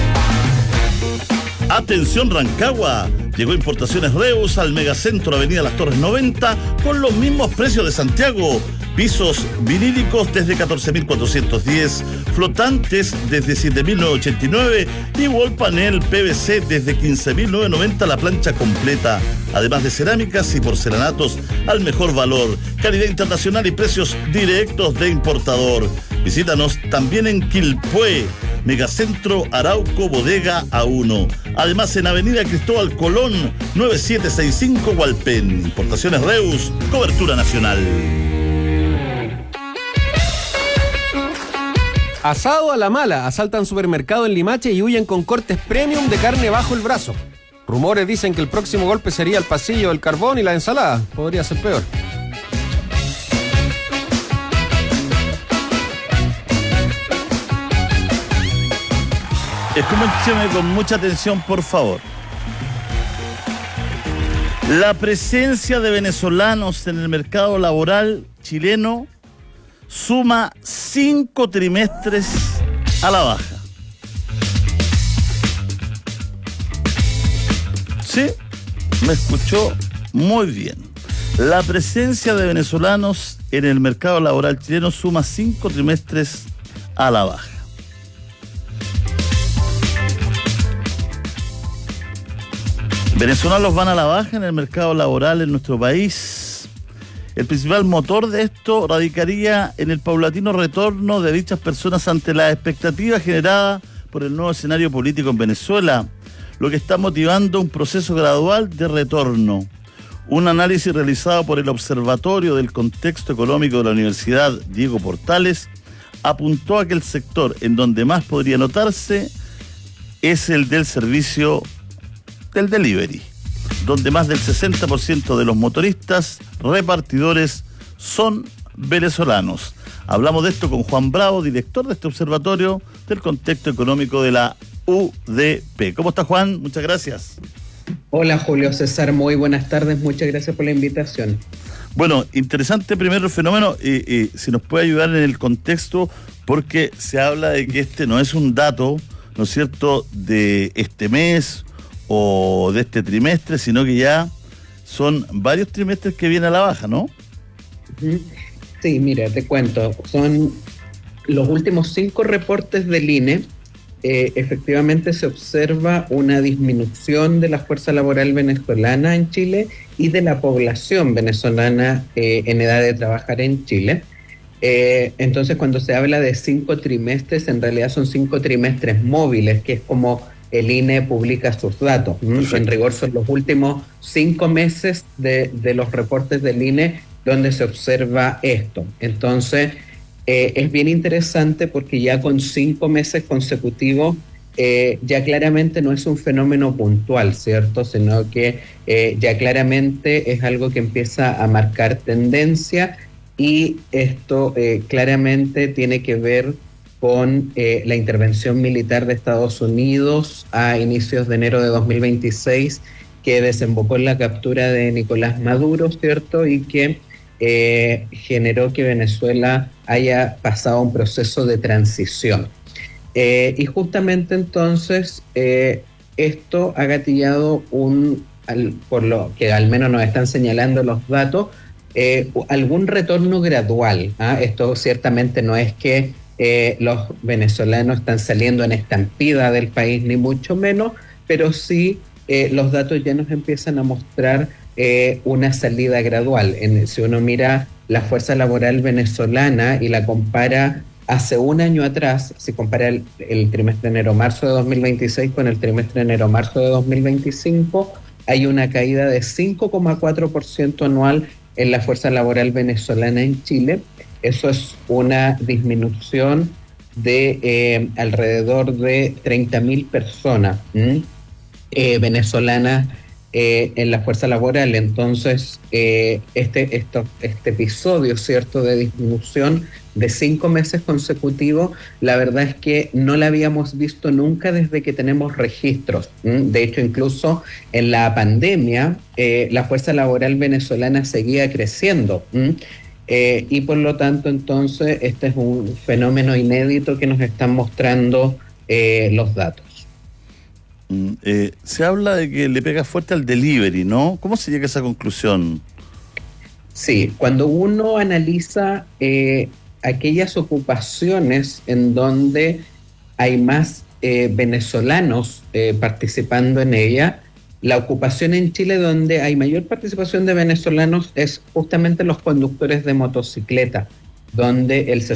Atención Rancagua, llegó Importaciones Reus al Megacentro Avenida Las Torres 90 con los mismos precios de Santiago. Pisos vinílicos desde 14.410, flotantes desde 7.989 y wall panel PVC desde 15.990 la plancha completa. Además de cerámicas y porcelanatos al mejor valor, calidad internacional y precios directos de importador. Visítanos también en Quilpué, Megacentro Arauco Bodega A1. Además en Avenida Cristóbal Colón, 9765 Hualpén. Importaciones Reus, cobertura nacional. Asado a la mala, asaltan supermercado en Limache y huyen con cortes premium de carne bajo el brazo. Rumores dicen que el próximo golpe sería el pasillo del carbón y la ensalada. Podría ser peor. Escúcheme con mucha atención, por favor. La presencia de venezolanos en el mercado laboral chileno suma 5 trimestres a la baja. Sí, me escuchó muy bien. La presencia de venezolanos en el mercado laboral chileno suma 5 trimestres a la baja. Venezolanos van a la baja en el mercado laboral en nuestro país. El principal motor de esto radicaría en el paulatino retorno de dichas personas ante la expectativa generada por el nuevo escenario político en Venezuela, lo que está motivando un proceso gradual de retorno. Un análisis realizado por el Observatorio del Contexto Económico de la Universidad Diego Portales apuntó a que el sector en donde más podría notarse es el del servicio del delivery, donde más del 60% de los motoristas repartidores son venezolanos. Hablamos de esto con Juan Bravo, director de este observatorio del contexto económico de la UDP. ¿Cómo está, Juan? Muchas gracias. Hola, Julio César, muy buenas tardes, muchas gracias por la invitación. Bueno, interesante primero el fenómeno, si nos puede ayudar en el contexto, porque se habla de que este no es un dato, ¿no es cierto?, de este mes o de este trimestre, sino que ya son varios trimestres que viene a la baja, ¿no? Sí, mira, te cuento, son los últimos 5 reportes del INE. Efectivamente se observa una disminución de la fuerza laboral venezolana en Chile y de la población venezolana en edad de trabajar en Chile. Entonces, cuando se habla de 5 trimestres, en realidad son 5 trimestres móviles, que es como el INE publica sus datos. En rigor son los últimos 5 meses de los reportes del INE donde se observa esto. Entonces, es bien interesante porque ya con 5 meses consecutivos ya claramente no es un fenómeno puntual, ¿cierto? Sino que ya claramente es algo que empieza a marcar tendencia, y esto claramente tiene que ver con la intervención militar de Estados Unidos a inicios de enero de 2026, que desembocó en la captura de Nicolás Maduro, ¿cierto? Y que generó que Venezuela haya pasado un proceso de transición. Y justamente entonces esto ha gatillado por lo que al menos nos están señalando los datos, algún retorno gradual. Esto ciertamente no es que los venezolanos están saliendo en estampida del país, ni mucho menos, pero sí los datos ya nos empiezan a mostrar una salida gradual. Si uno mira la fuerza laboral venezolana y la compara hace un año atrás, si compara el trimestre enero-marzo de 2026 con el trimestre enero-marzo de 2025, hay una caída de 5,4% anual en la fuerza laboral venezolana en Chile. Eso es una disminución de alrededor de 30.000 personas venezolanas en la fuerza laboral. Entonces, este episodio, ¿cierto?, de disminución de 5 meses consecutivos, la verdad es que no la habíamos visto nunca desde que tenemos registros. De hecho, incluso en la pandemia, la fuerza laboral venezolana seguía creciendo. Y por lo tanto, entonces, este es un fenómeno inédito que nos están mostrando los datos. Se habla de que le pega fuerte al delivery, ¿no? ¿Cómo se llega a esa conclusión? Sí, cuando uno analiza aquellas ocupaciones en donde hay más venezolanos participando en ella, la ocupación en Chile donde hay mayor participación de venezolanos es justamente los conductores de motocicleta, donde el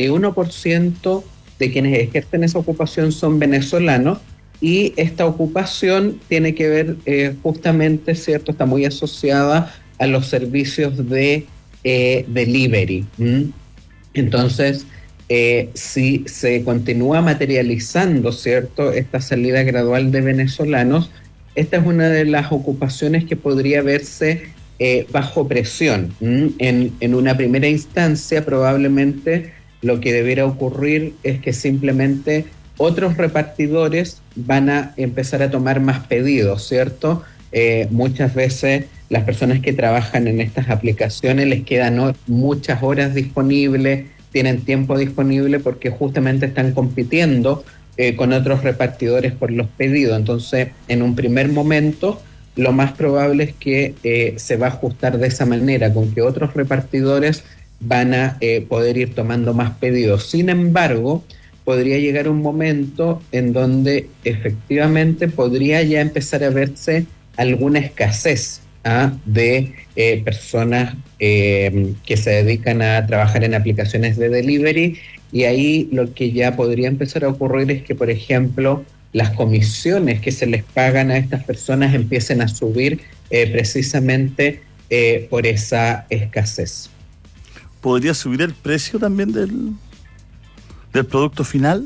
61% de quienes ejercen esa ocupación son venezolanos. Y esta ocupación tiene que ver justamente, ¿cierto?, está muy asociada a los servicios de delivery. Entonces, si se continúa materializando, ¿cierto?, esta salida gradual de venezolanos, esta es una de las ocupaciones que podría verse bajo presión. En una primera instancia, probablemente lo que debiera ocurrir es que simplemente otros repartidores van a empezar a tomar más pedidos, ¿cierto? Muchas veces las personas que trabajan en estas aplicaciones les quedan muchas horas disponibles, tienen tiempo disponible porque justamente están compitiendo con otros repartidores por los pedidos. Entonces, en un primer momento, lo más probable es que se va a ajustar de esa manera, con que otros repartidores van a poder ir tomando más pedidos. Sin embargo, podría llegar un momento en donde efectivamente podría ya empezar a verse alguna escasez de personas que se dedican a trabajar en aplicaciones de delivery, y ahí lo que ya podría empezar a ocurrir es que, por ejemplo, las comisiones que se les pagan a estas personas empiecen a subir precisamente por esa escasez. ¿Podría subir el precio también del producto final?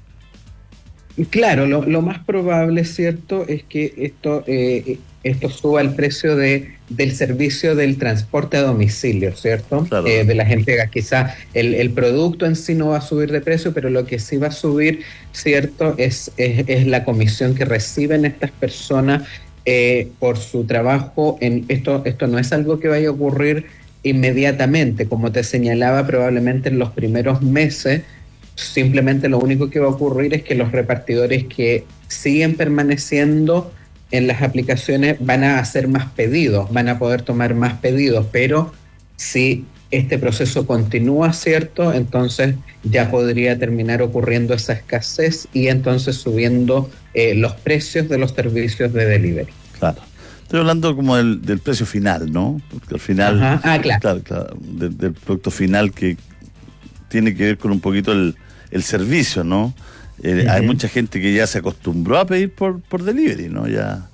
Claro, lo más probable, ¿cierto?, es que esto suba el precio del servicio del transporte a domicilio, ¿cierto? Claro. De la gente, quizá el producto en sí no va a subir de precio, pero lo que sí va a subir, ¿cierto?, es la comisión que reciben estas personas por su trabajo. Esto no es algo que vaya a ocurrir inmediatamente, como te señalaba, probablemente en los primeros meses. Simplemente lo único que va a ocurrir es que los repartidores que siguen permaneciendo en las aplicaciones van a hacer más pedidos, van a poder tomar más pedidos, pero si este proceso continúa, ¿cierto?, entonces ya podría terminar ocurriendo esa escasez y entonces subiendo los precios de los servicios de delivery. Claro. Estoy hablando como del precio final, ¿no? Porque al final, claro, del producto final que tiene que ver con un poquito el servicio, ¿no? Hay mucha gente que ya se acostumbró a pedir por delivery, ¿no? Ya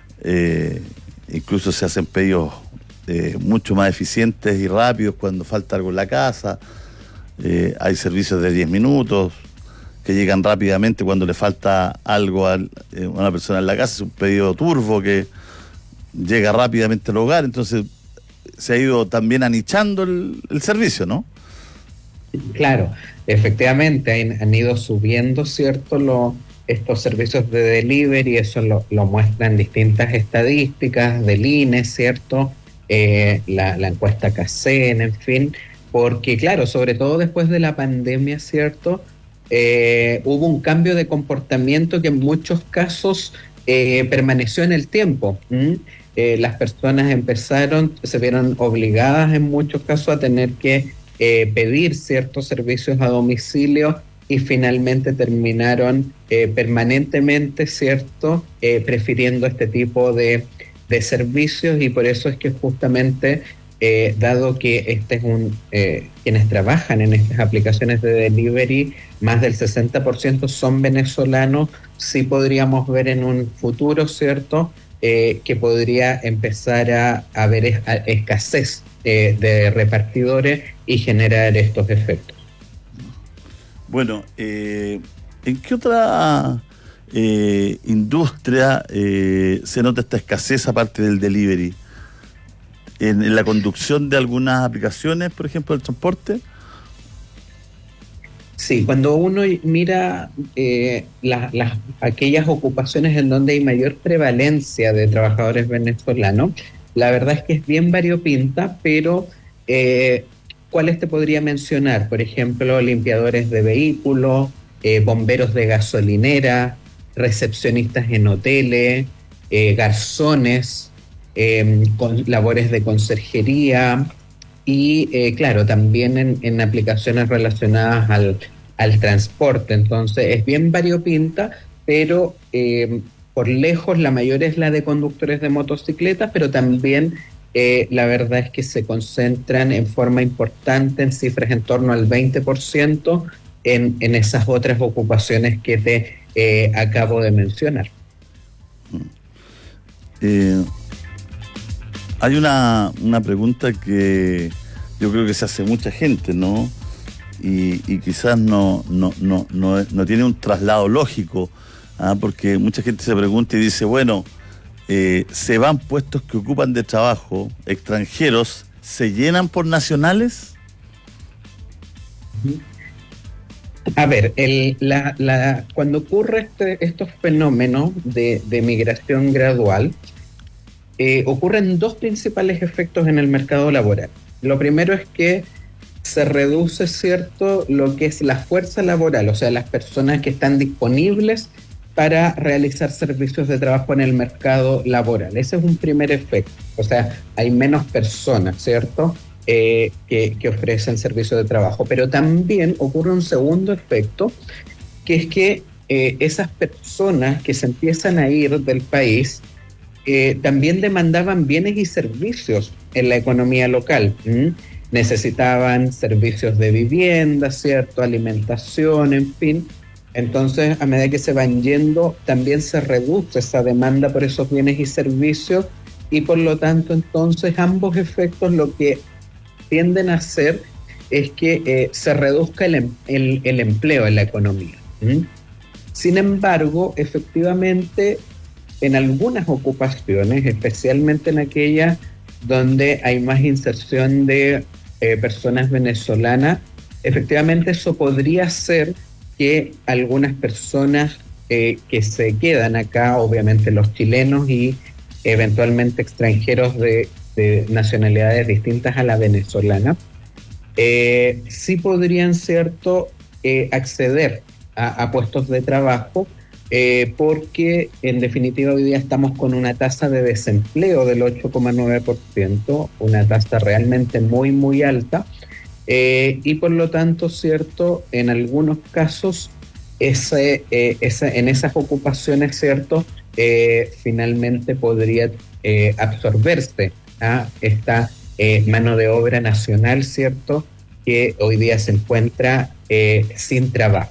incluso se hacen pedidos mucho más eficientes y rápidos cuando falta algo en la casa. Hay servicios de 10 minutos que llegan rápidamente cuando le falta algo a una persona en la casa. Es un pedido turbo que llega rápidamente al hogar. Entonces se ha ido también anichando el servicio, ¿no? Claro, efectivamente han ido subiendo, ¿cierto?, estos servicios de delivery. Eso lo muestran distintas estadísticas del INE, ¿cierto?, la encuesta CACEN, en fin, porque claro, sobre todo después de la pandemia, ¿cierto?, hubo un cambio de comportamiento que en muchos casos permaneció en el tiempo. Las personas se vieron obligadas en muchos casos a tener que pedir ciertos servicios a domicilio y finalmente terminaron permanentemente, ¿cierto?, prefiriendo este tipo de servicios, y por eso es que justamente, dado que quienes trabajan en estas aplicaciones de delivery, más del 60% son venezolanos, sí podríamos ver en un futuro, ¿cierto?, que podría empezar a haber escasez de repartidores y generar estos efectos. Bueno, ¿en qué otra industria se nota esta escasez aparte del delivery? ¿En la conducción de algunas aplicaciones, por ejemplo, del transporte? Sí, cuando uno mira aquellas ocupaciones en donde hay mayor prevalencia de trabajadores venezolanos, la verdad es que es bien variopinta, pero ¿cuáles te podría mencionar? Por ejemplo, limpiadores de vehículos, bomberos de gasolinera, recepcionistas en hoteles, garzones, con labores de conserjería y, claro, también en aplicaciones relacionadas al transporte. Entonces, es bien variopinta, pero por lejos la mayor es la de conductores de motocicletas, pero también la verdad es que se concentran en forma importante en cifras en torno al 20% en esas otras ocupaciones que te acabo de mencionar. Hay una pregunta que yo creo que se hace mucha gente, ¿no? Y quizás no tiene un traslado lógico, porque mucha gente se pregunta y dice, bueno, se van puestos que ocupan de trabajo extranjeros, ¿se llenan por nacionales? A ver, cuando ocurre estos fenómenos de migración gradual, ocurren dos principales efectos en el mercado laboral. Lo primero es que se reduce, ¿cierto?, lo que es la fuerza laboral, o sea, las personas que están disponibles para realizar servicios de trabajo en el mercado laboral. Ese es un primer efecto, o sea, hay menos personas, ¿cierto?, que ofrecen servicios de trabajo. Pero también ocurre un segundo efecto, que es que esas personas que se empiezan a ir del país también demandaban bienes y servicios en la economía local. Necesitaban servicios de vivienda, ¿cierto?, alimentación, en fin. Entonces, a medida que se van yendo, también se reduce esa demanda por esos bienes y servicios, y por lo tanto, entonces, ambos efectos lo que tienden a hacer es que se reduzca el empleo en la economía. Sin embargo, efectivamente, en algunas ocupaciones, especialmente en aquellas donde hay más inserción de personas venezolanas, efectivamente eso podría hacer que algunas personas que se quedan acá, obviamente los chilenos y eventualmente extranjeros de nacionalidades distintas a la venezolana, sí podrían, ¿cierto?, acceder a puestos de trabajo, porque en definitiva hoy día estamos con una tasa de desempleo del 8,9%, una tasa realmente muy, muy alta, y por lo tanto, ¿cierto?, en algunos casos en esas ocupaciones, ¿cierto?, finalmente podría absorberse a esta mano de obra nacional, ¿cierto?, que hoy día se encuentra sin trabajo.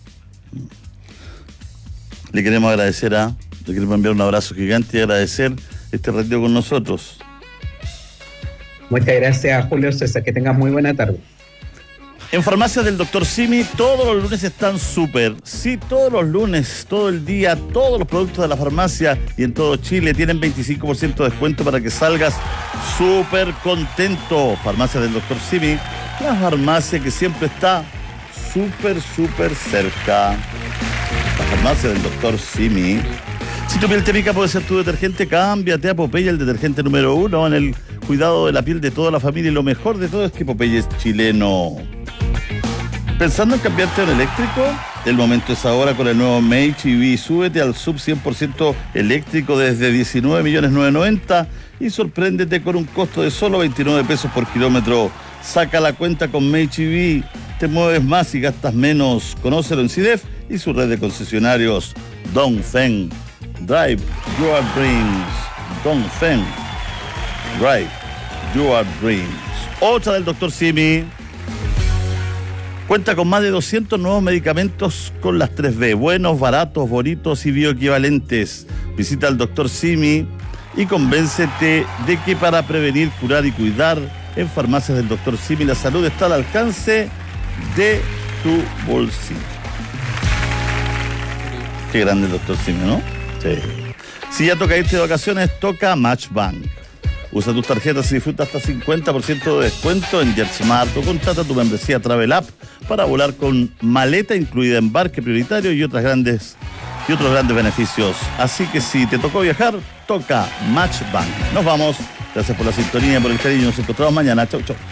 Le queremos enviar un abrazo gigante y agradecer este ratito con nosotros. Muchas gracias, Julio César, que tengas muy buena tarde. En Farmacias del Dr. Simi, todos los lunes están súper. Sí, todos los lunes, todo el día, todos los productos de la farmacia y en todo Chile tienen 25% de descuento para que salgas súper contento. Farmacias del Dr. Simi, la farmacia que siempre está súper cerca. La farmacia del Dr. Simi. Si tu piel te pica, puede ser tu detergente. Cámbiate a Popeye, el detergente número 1 en el cuidado de la piel de toda la familia. Y lo mejor de todo es que Popeye es chileno. ¿Pensando en cambiarte a un eléctrico? El momento es ahora con el nuevo MHEV. Súbete al sub 100% eléctrico desde 19.990 y sorpréndete con un costo de solo 29 pesos por kilómetro. Saca la cuenta con MHEV. Te mueves más y gastas menos. Conócelo en CIDEF y su red de concesionarios. Dongfeng. Drive your dreams. Dongfeng. Drive your dreams. Otra del Dr. Simi. Cuenta con más de 200 nuevos medicamentos con las 3B. Buenos, baratos, bonitos y bioequivalentes. Visita al Dr. Simi y convéncete de que para prevenir, curar y cuidar en Farmacias del Dr. Simi la salud está al alcance de tu bolsillo. Qué grande el Dr. Simi, ¿no? Sí. Si ya toca irte de vacaciones, toca Matchbank. Usa tus tarjetas y disfruta hasta 50% de descuento en JetSmart o contrata tu membresía Travel App para volar con maleta incluida, embarque prioritario y otros grandes beneficios. Así que si te tocó viajar, toca Matchbank. Nos vamos. Gracias por la sintonía y por el cariño. Nos encontramos mañana. Chau, chau.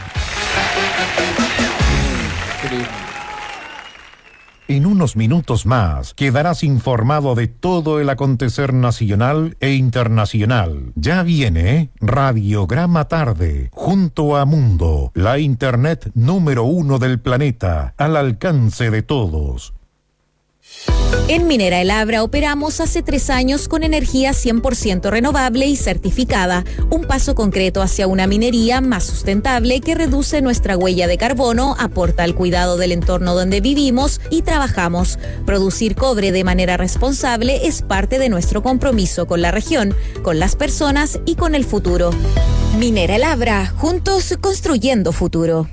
En unos minutos más quedarás informado de todo el acontecer nacional e internacional. Ya viene Radiograma Tarde, junto a Mundo, la internet número 1 del planeta, al alcance de todos. En Minera El Abra operamos hace 3 años con energía 100% renovable y certificada, un paso concreto hacia una minería más sustentable que reduce nuestra huella de carbono, aporta al cuidado del entorno donde vivimos y trabajamos. Producir cobre de manera responsable es parte de nuestro compromiso con la región, con las personas y con el futuro. Minera El Abra, juntos construyendo futuro.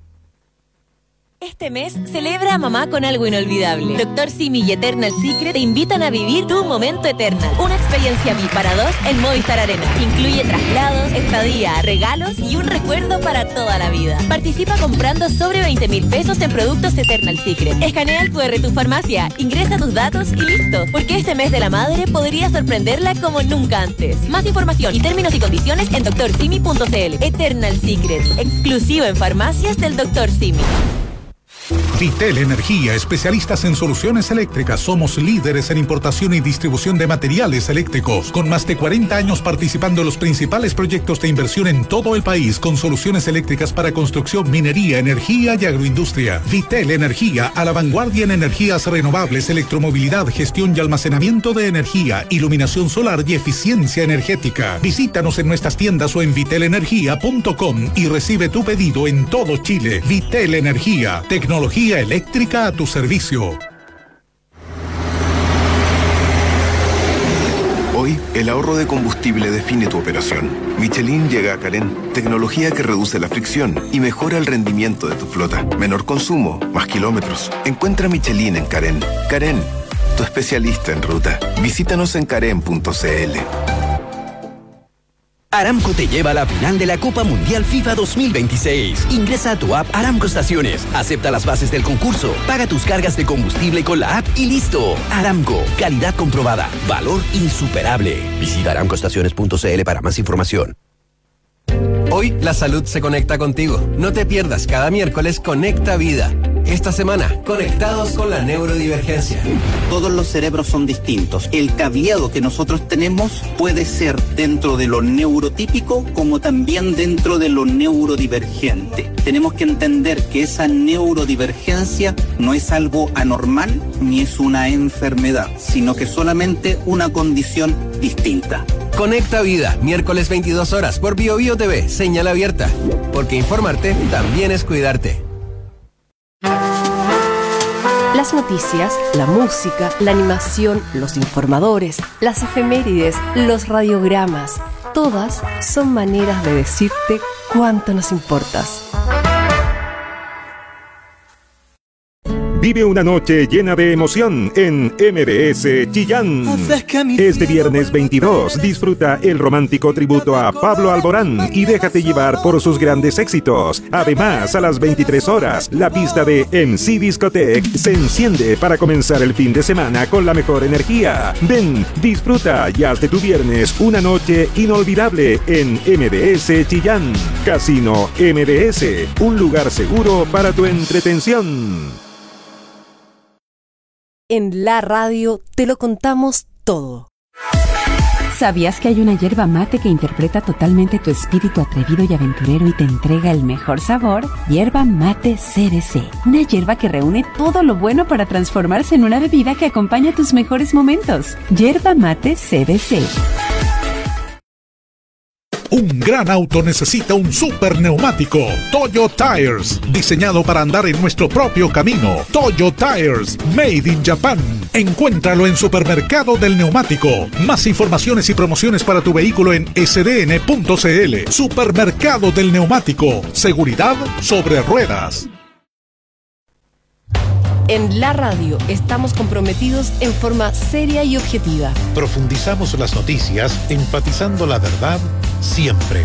Este mes celebra a mamá con algo inolvidable. Dr. Simi y Eternal Secret te invitan a vivir tu momento Eternal. Una experiencia VIP para 2 en Movistar Arena. Incluye traslados, estadía, regalos y un recuerdo para toda la vida. Participa comprando sobre 20.000 pesos en productos Eternal Secret. Escanea el QR de tu farmacia, ingresa tus datos y listo. Porque este mes de la madre podría sorprenderla como nunca antes. Más información y términos y condiciones en drsimi.cl. Eternal Secret, exclusivo en farmacias del Dr. Simi. Vitel Energía, especialistas en soluciones eléctricas. Somos líderes en importación y distribución de materiales eléctricos, con más de 40 años participando en los principales proyectos de inversión en todo el país, con soluciones eléctricas para construcción, minería, energía y agroindustria. Vitel Energía, a la vanguardia en energías renovables, electromovilidad, gestión y almacenamiento de energía, iluminación solar y eficiencia energética. Visítanos en nuestras tiendas o en vitelenergia.com y recibe tu pedido en todo Chile. Vitel Energía, tecnología eléctrica a tu servicio. Hoy, el ahorro de combustible define tu operación. Michelin llega a Carén, tecnología que reduce la fricción y mejora el rendimiento de tu flota. Menor consumo, más kilómetros. Encuentra Michelin en Carén. Carén, tu especialista en ruta. Visítanos en carén.cl. Aramco te lleva a la final de la Copa Mundial FIFA 2026. Ingresa a tu app Aramco Estaciones, acepta las bases del concurso, paga tus cargas de combustible con la app y listo. Aramco, calidad comprobada, valor insuperable. Visita aramcoestaciones.cl para más información. Hoy la salud se conecta contigo. No te pierdas cada miércoles Conecta Vida. Esta semana, conectados con la neurodivergencia. Todos los cerebros son distintos. El cableado que nosotros tenemos puede ser dentro de lo neurotípico como también dentro de lo neurodivergente. Tenemos que entender que esa neurodivergencia no es algo anormal ni es una enfermedad, sino que solamente una condición distinta. Conecta Vida, miércoles 22 horas por Bio Bio TV, señal abierta. Porque informarte también es cuidarte. Las noticias, la música, la animación, los informadores, las efemérides, los radiogramas, todas son maneras de decirte cuánto nos importas. Vive una noche llena de emoción en MBS Chillán. Este viernes 22 disfruta el romántico tributo a Pablo Alborán y déjate llevar por sus grandes éxitos. Además, a las 23 horas, la pista de MC Discotech se enciende para comenzar el fin de semana con la mejor energía. Ven, disfruta y haz de tu viernes una noche inolvidable en MBS Chillán. Casino MBS, un lugar seguro para tu entretención. En la radio te lo contamos todo. ¿Sabías que hay una yerba mate que interpreta totalmente tu espíritu atrevido y aventurero y te entrega el mejor sabor? Yerba Mate CBC. Una yerba que reúne todo lo bueno para transformarse en una bebida que acompaña tus mejores momentos. Yerba Mate CBC. Un gran auto necesita un super neumático. Toyo Tires, diseñado para andar en nuestro propio camino. Toyo Tires, made in Japan. Encuéntralo en Supermercado del Neumático. Más informaciones y promociones para tu vehículo en sdn.cl. Supermercado del Neumático. Seguridad sobre ruedas. En la radio estamos comprometidos en forma seria y objetiva. Profundizamos las noticias, enfatizando la verdad siempre.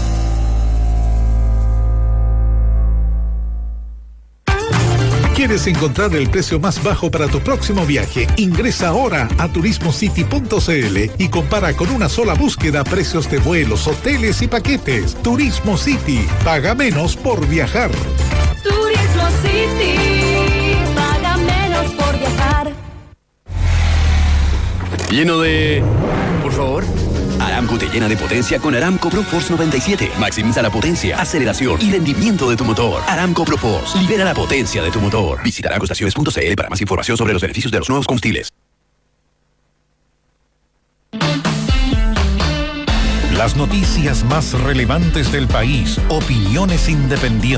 ¿Quieres encontrar el precio más bajo para tu próximo viaje? Ingresa ahora a turismocity.cl y compara con una sola búsqueda precios de vuelos, hoteles y paquetes. Turismo City. Paga menos por viajar. Turismo City. Paga menos por viajar. Lleno de... Por favor. Aramco te llena de potencia con Aramco ProForce 97. Maximiza la potencia, aceleración y rendimiento de tu motor. Aramco ProForce. Libera la potencia de tu motor. Visita aramcoestaciones.cl para más información sobre los beneficios de los nuevos combustibles. Las noticias más relevantes del país. Opiniones independientes.